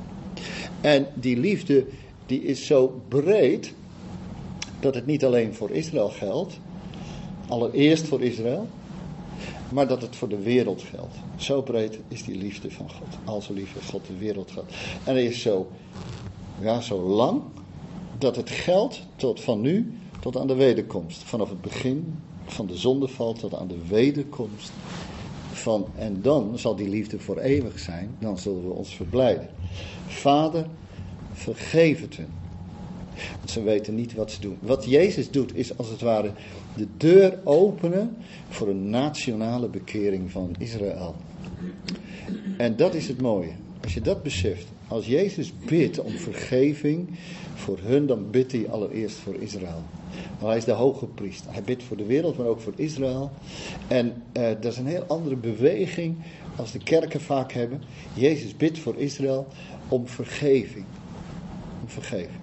En die liefde die is zo breed dat het niet alleen voor Israël geldt. Allereerst voor Israël. Maar dat het voor de wereld geldt. Zo breed is die liefde van God. Al zo lief heeft God de wereld gehad. En hij is zo, ja, zo lang dat het geldt tot van nu tot aan de wederkomst. Vanaf het begin van de zondeval tot aan de wederkomst. Van, en dan zal die liefde voor eeuwig zijn. Dan zullen we ons verblijden. Vader, vergeef het hun. Want ze weten niet wat ze doen. Wat Jezus doet is als het ware de deur openen voor een nationale bekering van Israël. En dat is het mooie. Als je dat beseft. Als Jezus bidt om vergeving voor hun, dan bidt hij allereerst voor Israël. Want hij is de hoge priester. Hij bidt voor de wereld, maar ook voor Israël. En eh, dat is een heel andere beweging als de kerken vaak hebben. Jezus bidt voor Israël om vergeving. Om vergeving.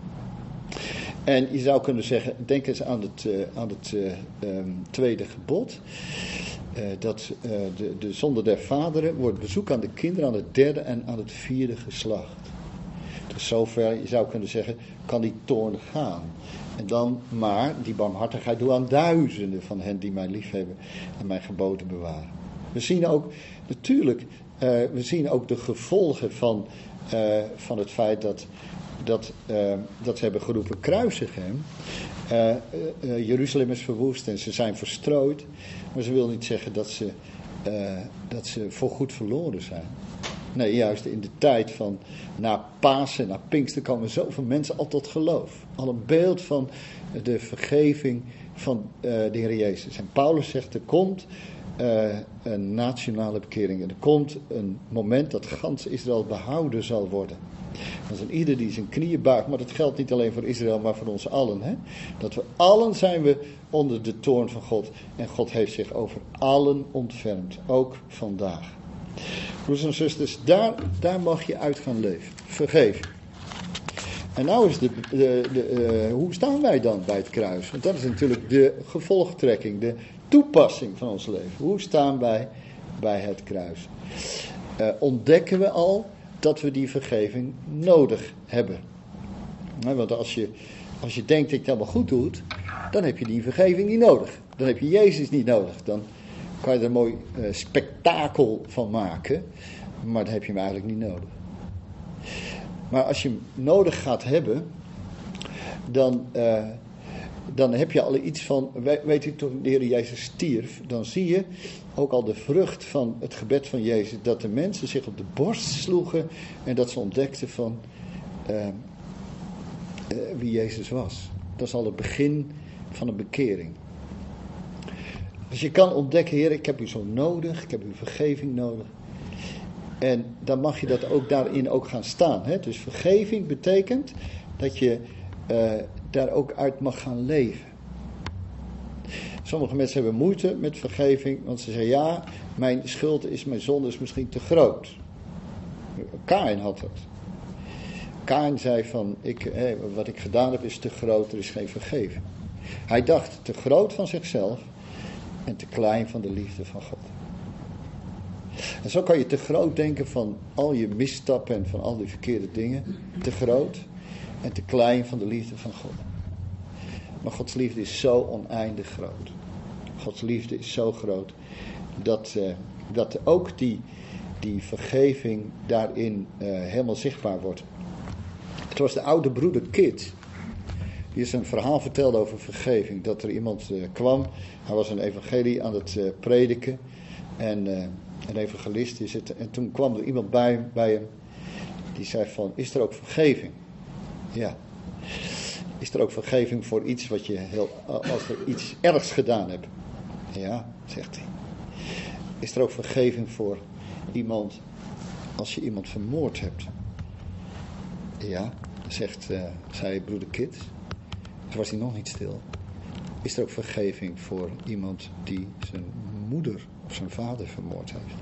En je zou kunnen zeggen, denk eens aan het, uh, aan het uh, um, tweede gebod. Uh, dat uh, de, de zonde der vaderen wordt bezoek aan de kinderen, aan het derde en aan het vierde geslacht. Dus zover, je zou kunnen zeggen, kan die toorn gaan. En dan maar die barmhartigheid doe aan duizenden van hen die mij liefhebben en mijn geboden bewaren. We zien ook, natuurlijk, uh, we zien ook de gevolgen van, uh, van het feit dat... Dat, uh, dat ze hebben geroepen, kruisig hem. Uh, uh, uh, Jeruzalem is verwoest en ze zijn verstrooid. Maar ze wil niet zeggen dat ze, uh, dat ze voorgoed verloren zijn. Nee, juist in de tijd van na Pasen, na Pinkster komen zoveel mensen al tot geloof. Al een beeld van de vergeving van uh, de Heer Jezus. En Paulus zegt, er komt uh, een nationale bekering. En er komt een moment dat gans Israël behouden zal worden. Dat is een ieder die zijn knieën buigt, maar dat geldt niet alleen voor Israël, maar voor ons allen. Hè? Dat we allen zijn we onder de toorn van God. En God heeft zich over allen ontfermd, ook vandaag. Broers en zusters, daar, daar mag je uit gaan leven. Vergeven. En nou is de, de, de, uh, hoe staan wij dan bij het kruis? Want dat is natuurlijk de gevolgtrekking, de toepassing van ons leven. Hoe staan wij bij het kruis? Uh, ontdekken we al dat we die vergeving nodig hebben. Nou, want als je, als je denkt dat je het helemaal goed doet, dan heb je die vergeving niet nodig. Dan heb je Jezus niet nodig. Dan kan je er een mooi uh, spektakel van maken, maar dan heb je hem eigenlijk niet nodig. Maar als je hem nodig gaat hebben, dan, uh, dan heb je al iets van, weet u, toen de Heer Jezus stierf, dan zie je ook al de vrucht van het gebed van Jezus, dat de mensen zich op de borst sloegen en dat ze ontdekten van uh, uh, wie Jezus was. Dat is al het begin van een bekering. Dus je kan ontdekken, Heer, ik heb u zo nodig, ik heb uw vergeving nodig. En dan mag je dat ook daarin ook gaan staan. Hè? Dus vergeving betekent dat je uh, daar ook uit mag gaan leven. Sommige mensen hebben moeite met vergeving, want ze zeggen, ja, mijn schuld is, mijn zonde is misschien te groot. Kaïn had het. Kaïn zei van, ik, hé, wat ik gedaan heb is te groot, er is geen vergeving. Hij dacht te groot van zichzelf en te klein van de liefde van God. En zo kan je te groot denken van al je misstappen en van al die verkeerde dingen. Te groot en te klein van de liefde van God. Maar Gods liefde is zo oneindig groot. Gods liefde is zo groot dat, uh, dat ook die, die vergeving daarin uh, helemaal zichtbaar wordt. Het was de oude broeder Kit die eens een verhaal vertelde over vergeving. Dat er iemand uh, kwam, hij was een evangelie aan het uh, prediken en uh, een evangelist is het. En toen kwam er iemand bij, bij hem die zei van, is er ook vergeving? Ja. Is er ook vergeving voor iets wat je heel, als er iets ergs gedaan hebt? Ja, zegt hij. Is er ook vergeving voor iemand als je iemand vermoord hebt? Ja, zegt, uh, zei broeder Kit. Toen was hij nog niet stil. Is er ook vergeving voor iemand die zijn moeder of zijn vader vermoord heeft?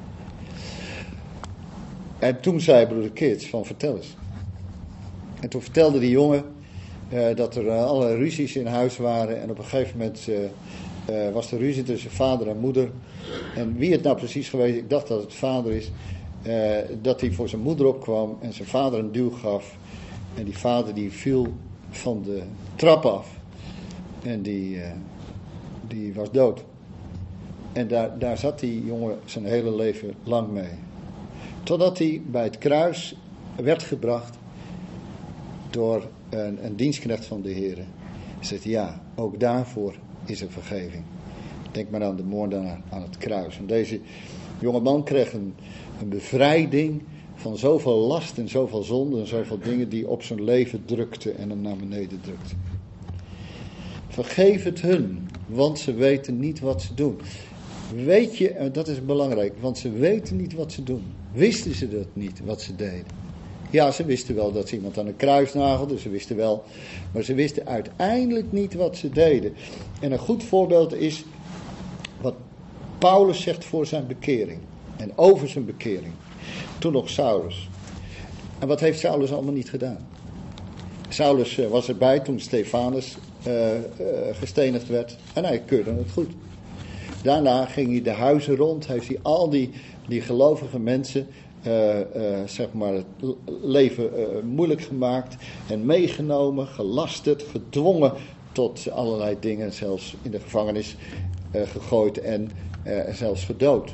En toen zei broeder Kit van, vertel eens. En toen vertelde die jongen uh, dat er uh, allerlei ruzies in huis waren. En op een gegeven moment uh, uh, was er ruzie tussen vader en moeder. En wie het nou precies geweest, ik dacht dat het vader is. Uh, dat hij voor zijn moeder opkwam en zijn vader een duw gaf. En die vader die viel van de trap af. En die, uh, die was dood. En daar, daar zat die jongen zijn hele leven lang mee. Totdat hij bij het kruis werd gebracht door een, een dienstknecht van de Heer. Hij zegt, ja, ook daarvoor is er vergeving. Denk maar aan de moordenaar aan het kruis. En deze jonge man kreeg een, een bevrijding van zoveel last en zoveel zonde en zoveel dingen die op zijn leven drukten en hem naar beneden drukten. Vergeef het hun, want ze weten niet wat ze doen. Weet je, dat is belangrijk, want ze weten niet wat ze doen. Wisten ze dat niet, wat ze deden? Ja, ze wisten wel dat ze iemand aan een kruis nagelden, ze wisten wel, maar ze wisten uiteindelijk niet wat ze deden. En een goed voorbeeld is wat Paulus zegt voor zijn bekering en over zijn bekering. Toen nog Saulus. En wat heeft Saulus allemaal niet gedaan? Saulus uh, was erbij toen Stefanus uh, uh, gestenigd werd en hij keurde het goed. Daarna ging hij de huizen rond, heeft hij al die, die gelovige mensen uh, uh, zeg maar het leven uh, moeilijk gemaakt en meegenomen, gelasterd, gedwongen tot allerlei dingen, zelfs in de gevangenis uh, gegooid en uh, zelfs gedood.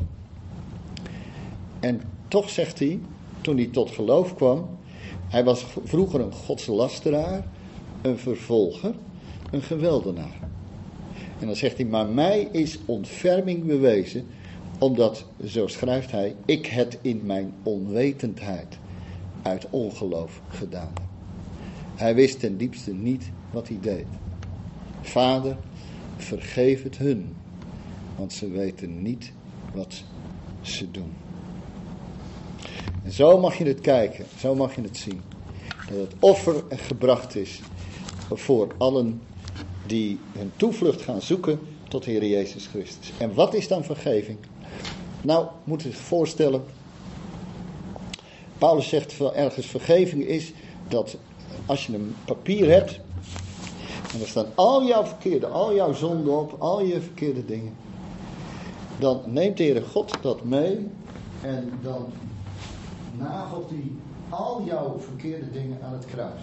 En toch zegt hij, toen hij tot geloof kwam, hij was vroeger een godslasteraar, een vervolger, een geweldenaar. En dan zegt hij, maar mij is ontferming bewezen, omdat, zo schrijft hij, ik het in mijn onwetendheid uit ongeloof gedaan heb. Hij wist ten diepste niet wat hij deed. Vader, vergeef het hun, want ze weten niet wat ze doen. En zo mag je het kijken, zo mag je het zien. Dat het offer gebracht is voor allen die hun toevlucht gaan zoeken tot Heer Jezus Christus. En wat is dan vergeving? Nou, moet je zich voorstellen. Paulus zegt wel ergens, vergeving is dat als je een papier hebt en er staan al jouw verkeerde, al jouw zonden op, al je verkeerde dingen. Dan neemt de Heere God dat mee en dan nagelt hij al jouw verkeerde dingen aan het kruis.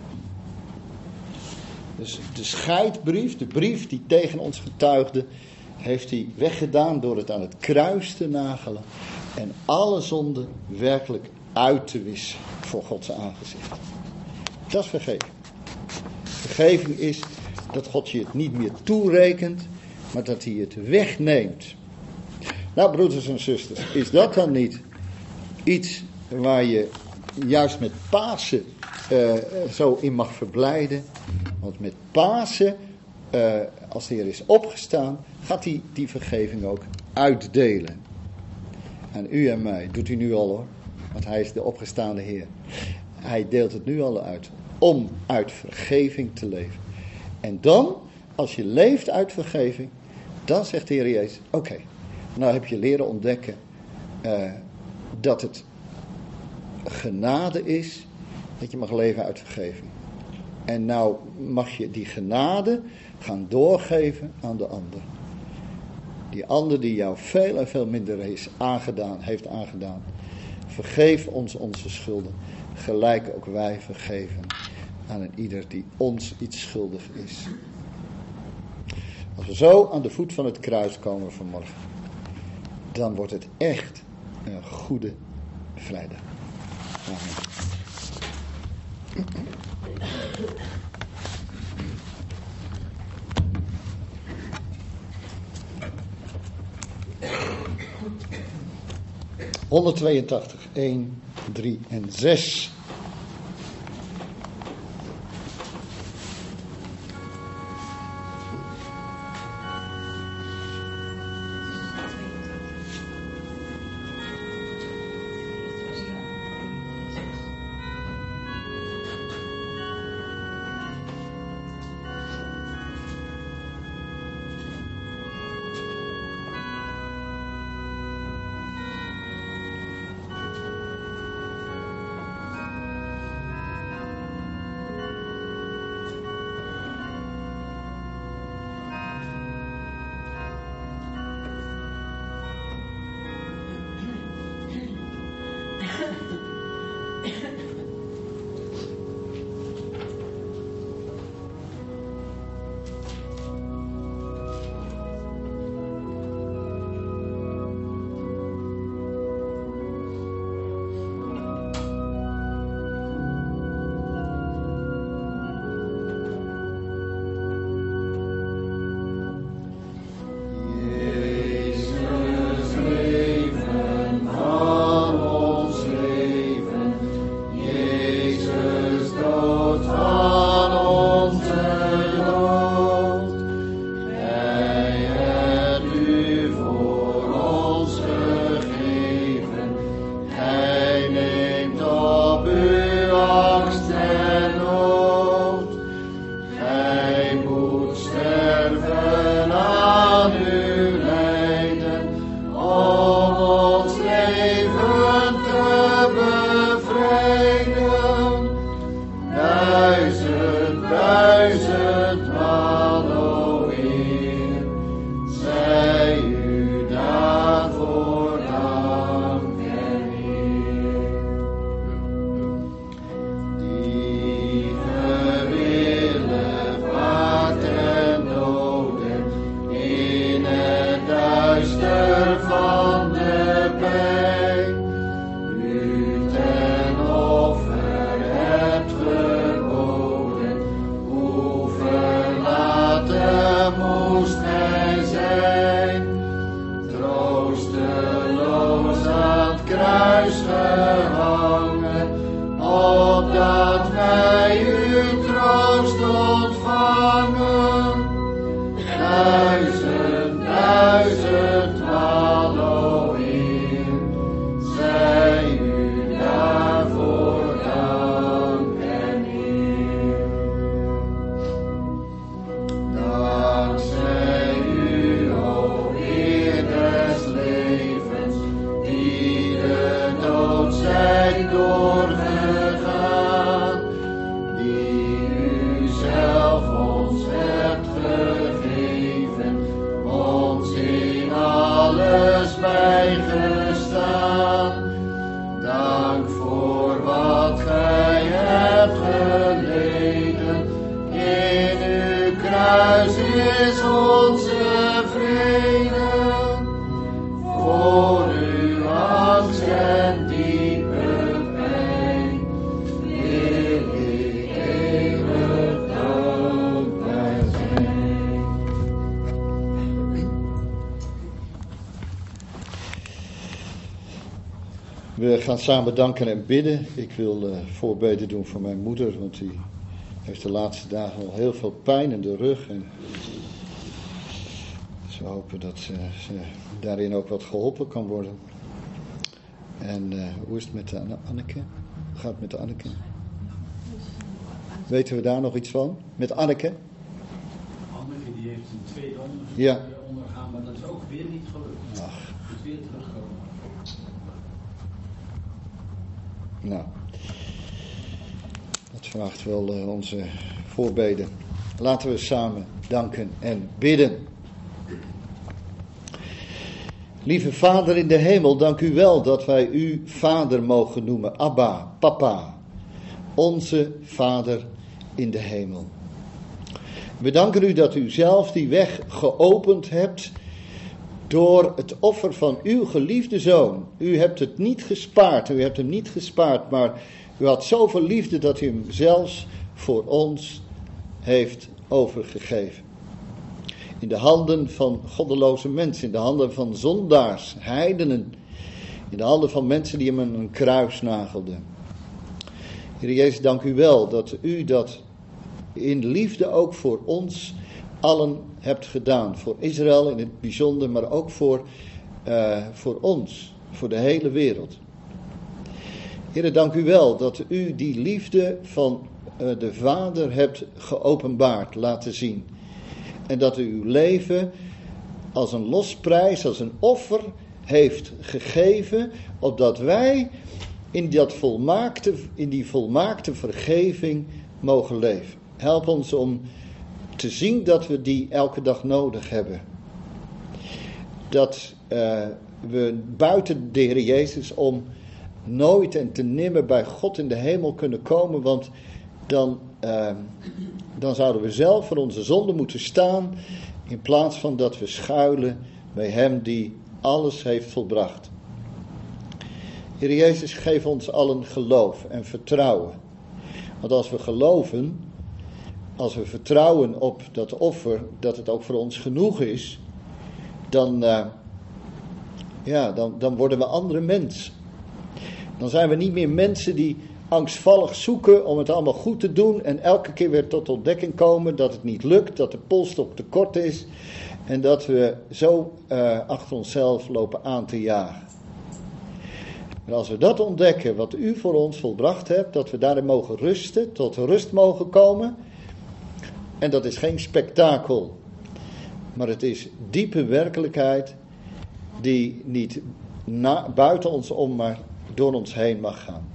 Dus de scheidbrief, de brief die tegen ons getuigde, heeft hij weggedaan door het aan het kruis te nagelen en alle zonden werkelijk uit te wissen voor Gods aangezicht. Dat is vergeving. Vergeving is dat God je het niet meer toerekent, maar dat hij het wegneemt. Nou, broeders en zusters, is dat dan niet iets waar je juist met Pasen uh, zo in mag verblijden? Want met Pasen, uh, als de Heer is opgestaan, gaat hij die vergeving ook uitdelen. Aan u en mij, doet hij nu al hoor, want hij is de opgestaande Heer. Hij deelt het nu al uit, om uit vergeving te leven. En dan, als je leeft uit vergeving, dan zegt de Heer Jezus, oké, okay, nou heb je leren ontdekken uh, dat het genade is, dat je mag leven uit vergeving. En nou mag je die genade gaan doorgeven aan de ander. Die ander die jou veel en veel minder is aangedaan, heeft aangedaan. Vergeef ons onze schulden, gelijk ook wij vergeven aan een ieder die ons iets schuldig is. Als we zo aan de voet van het kruis komen vanmorgen, dan wordt het echt een goede vrijdag. Amen. honderdtweeëntachtig, één, drie en zes. We gaan samen danken en bidden. Ik wil uh, voorbeden doen voor mijn moeder, want die heeft de laatste dagen al heel veel pijn in de rug. En we hopen dat uh, ze daarin ook wat geholpen kan worden. En uh, hoe is het met de Anneke? Hoe gaat het met de Anneke? Weten we daar nog iets van? Met Anneke? Anneke die heeft een tweede onderzoek ja. ondergaan, maar dat is ook weer niet gelukt. Ach. Het is weer teruggekomen. Nou, dat vraagt wel uh, onze voorbeden. Laten we samen danken en bidden. Lieve Vader in de hemel, dank u wel dat wij u Vader mogen noemen. Abba, Papa, onze Vader in de hemel. We danken u dat u zelf die weg geopend hebt door het offer van uw geliefde zoon. U hebt het niet gespaard, u hebt hem niet gespaard, maar u had zoveel liefde dat u hem zelfs voor ons heeft overgegeven. In de handen van goddeloze mensen, in de handen van zondaars, heidenen, in de handen van mensen die hem aan een kruis nagelden. Heer Jezus, dank u wel dat u dat in liefde ook voor ons allen hebt gedaan. Voor Israël in het bijzonder, maar ook voor, uh, voor ons, voor de hele wereld. Heer, dank u wel dat u die liefde van uh, de Vader hebt geopenbaard, laten zien. En dat u uw leven als een losprijs, als een offer heeft gegeven, opdat wij in, dat volmaakte, in die volmaakte vergeving mogen leven. Help ons om te zien dat we die elke dag nodig hebben. Dat uh, we buiten de Heer Jezus om nooit en te nimmer bij God in de hemel kunnen komen, want dan, uh, dan zouden we zelf voor onze zonde moeten staan, in plaats van dat we schuilen bij Hem die alles heeft volbracht. Heer Jezus, geef ons allen geloof en vertrouwen. Want als we geloven, als we vertrouwen op dat offer, dat het ook voor ons genoeg is, dan, uh, ja, dan, dan worden we andere mensen. Dan zijn we niet meer mensen die angstvallig zoeken om het allemaal goed te doen en elke keer weer tot ontdekking komen dat het niet lukt, dat de polstok te kort is en dat we zo uh, achter onszelf lopen aan te jagen. Maar als we dat ontdekken, wat u voor ons volbracht hebt, dat we daarin mogen rusten, tot rust mogen komen, en dat is geen spektakel, maar het is diepe werkelijkheid die niet na, buiten ons om, maar door ons heen mag gaan.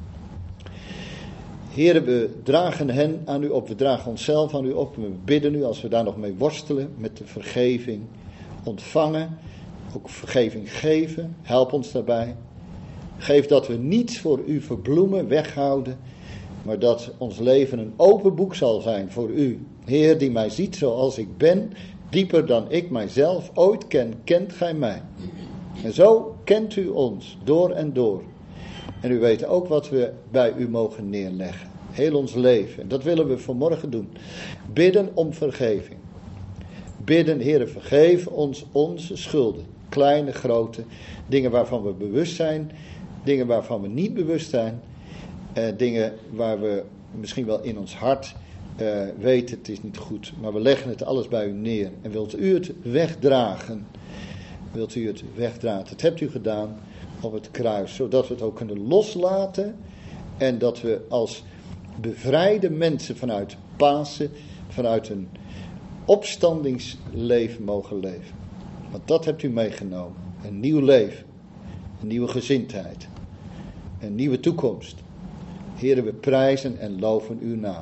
Heren, we dragen hen aan u op, we dragen onszelf aan u op. We bidden u als we daar nog mee worstelen met de vergeving ontvangen, ook vergeving geven. Help ons daarbij. Geef dat we niets voor u verbloemen, weghouden, maar dat ons leven een open boek zal zijn voor u. Heer, die mij ziet zoals ik ben, dieper dan ik mijzelf ooit ken, kent gij mij. En zo kent u ons, door en door. En u weet ook wat we bij u mogen neerleggen. Heel ons leven. En dat willen we vanmorgen doen. Bidden om vergeving. Bidden, Heere, vergeef ons onze schulden. Kleine, grote. Dingen waarvan we bewust zijn. Dingen waarvan we niet bewust zijn. Eh, dingen waar we misschien wel in ons hart eh, weten het is niet goed. Maar we leggen het alles bij u neer. En wilt u het wegdragen? Wilt u het wegdragen? Dat hebt u gedaan op het kruis, zodat we het ook kunnen loslaten en dat we als bevrijde mensen vanuit Pasen, vanuit een opstandingsleven mogen leven. Want dat hebt u meegenomen. Een nieuw leven, een nieuwe gezindheid, een nieuwe toekomst. Heren, we prijzen en loven uw naam.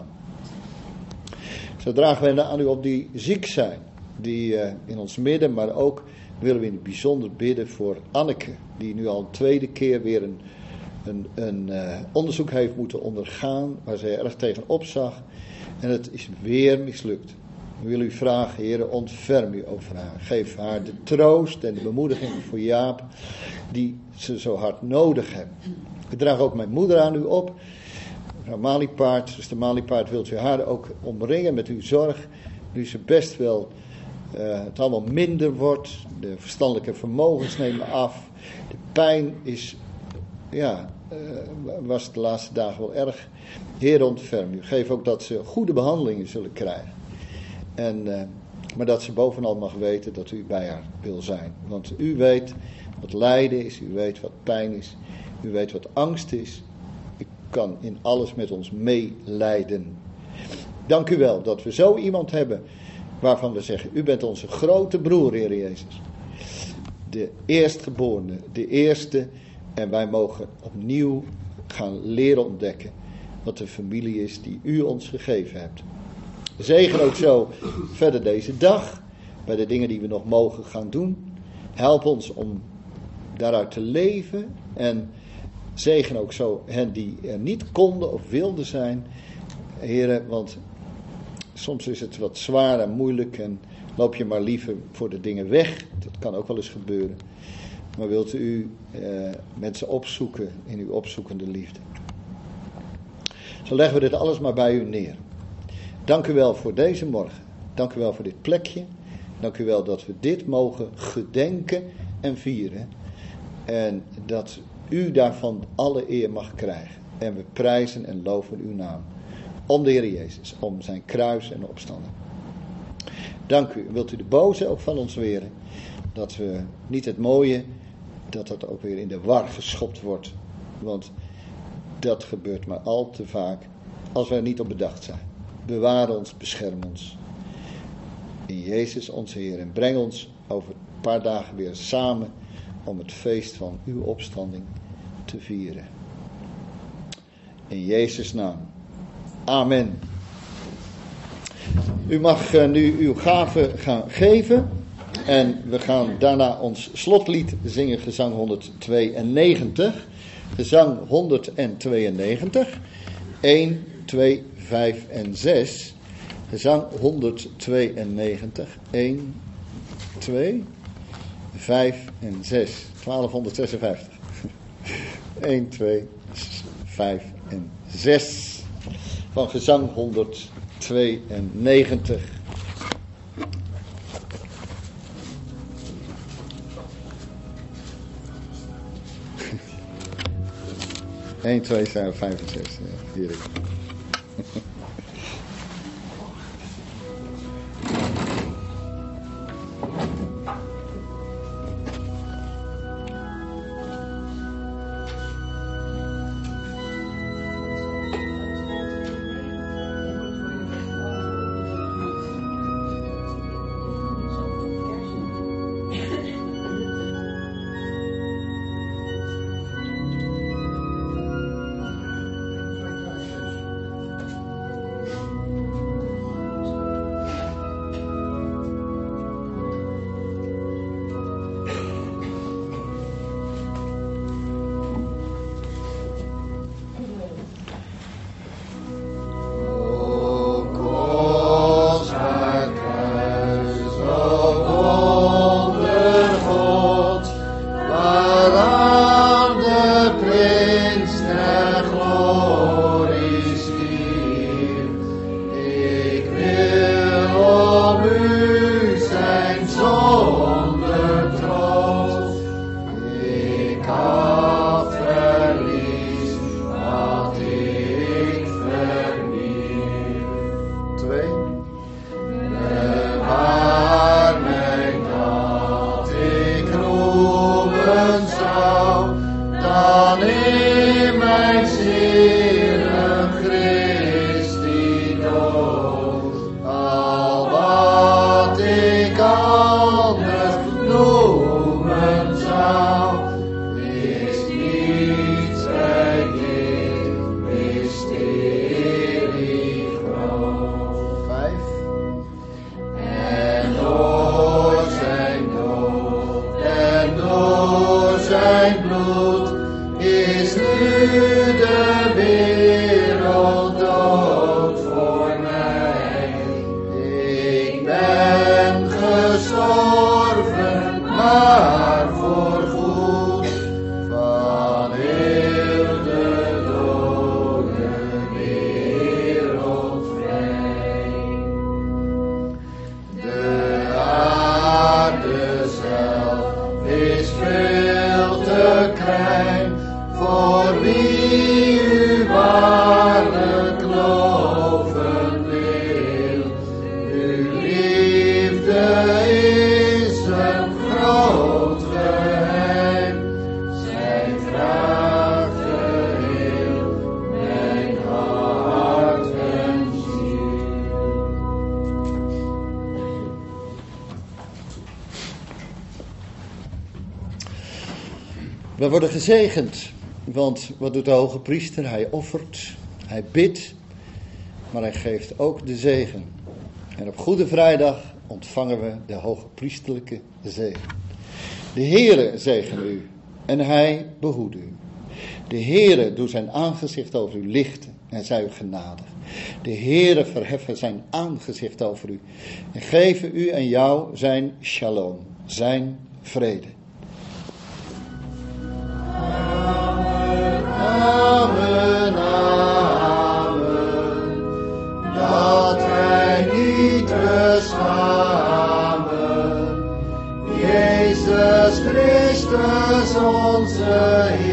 Zo dragen we aan u op die ziek zijn, die uh, in ons midden, maar ook willen we in het bijzonder bidden voor Anneke, die nu al een tweede keer weer een, een, een uh, onderzoek heeft moeten ondergaan, waar zij erg tegen opzag. En het is weer mislukt. We willen u vragen, Heere, ontferm u over haar. Geef haar de troost en de bemoediging voor Jaap, die ze zo hard nodig hebben. Ik draag ook mijn moeder aan u op. Mevrouw Maliepaard, zuster Maliepaard, wilt u haar ook omringen met uw zorg, nu ze best wel Uh, het allemaal minder wordt, de verstandelijke vermogens nemen af, de pijn is, ja, uh, was de laatste dagen wel erg. Heer, ontferm u. Geef ook dat ze goede behandelingen zullen krijgen. En, uh, maar dat ze bovenal mag weten dat u bij haar wil zijn. Want u weet wat lijden is, u weet wat pijn is, u weet wat angst is. U kan in alles met ons meelijden. Dank u wel dat we zo iemand hebben waarvan we zeggen, u bent onze grote broer, Heer Jezus. De eerstgeborene, de eerste. En wij mogen opnieuw gaan leren ontdekken wat de familie is die u ons gegeven hebt. Zegen ook zo verder deze dag, bij de dingen die we nog mogen gaan doen. Help ons om daaruit te leven. En zegen ook zo hen die er niet konden of wilden zijn. Heren, want soms is het wat zwaar en moeilijk en loop je maar liever voor de dingen weg. Dat kan ook wel eens gebeuren. Maar wilt u eh, mensen opzoeken in uw opzoekende liefde. Zo leggen we dit alles maar bij u neer. Dank u wel voor deze morgen. Dank u wel voor dit plekje. Dank u wel dat we dit mogen gedenken en vieren. En dat u daarvan alle eer mag krijgen. En we prijzen en loven uw naam. Om de Heer Jezus, om zijn kruis en opstanding. Dank u. Wilt u de boze ook van ons weren? Dat we niet het mooie, dat dat ook weer in de war geschopt wordt. Want dat gebeurt maar al te vaak als we er niet op bedacht zijn. Bewaar ons, bescherm ons. In Jezus onze Heer. En breng ons over een paar dagen weer samen om het feest van uw opstanding te vieren. In Jezus' naam. Amen. U mag uh, nu uw gave gaan geven. En we gaan daarna ons slotlied zingen, gezang honderdtweeënnegentig. Gezang honderdtweeënnegentig. een, twee, vijf en zes. Gezang honderdtweeënnegentig. een, twee, vijf en zes. twaalfhonderdzesenvijftig. een, twee, vijf en zes. Van gezang honderdtweeënnegentig. een, twee, vijf en zes. Ja, heerlijk. We worden gezegend, want wat doet de hoge priester? Hij offert, hij bidt, maar hij geeft ook de zegen. En op Goede Vrijdag ontvangen we de hoge priesterlijke zegen. De Heere zegen u en hij behoede u. De Heere doet zijn aangezicht over u lichten en zij u genadig. De Heere verheffen zijn aangezicht over u en geven u en jou zijn shalom, zijn vrede. Amen, amen, amen, dat wij niet beschamen, Jezus Christus onze Heer.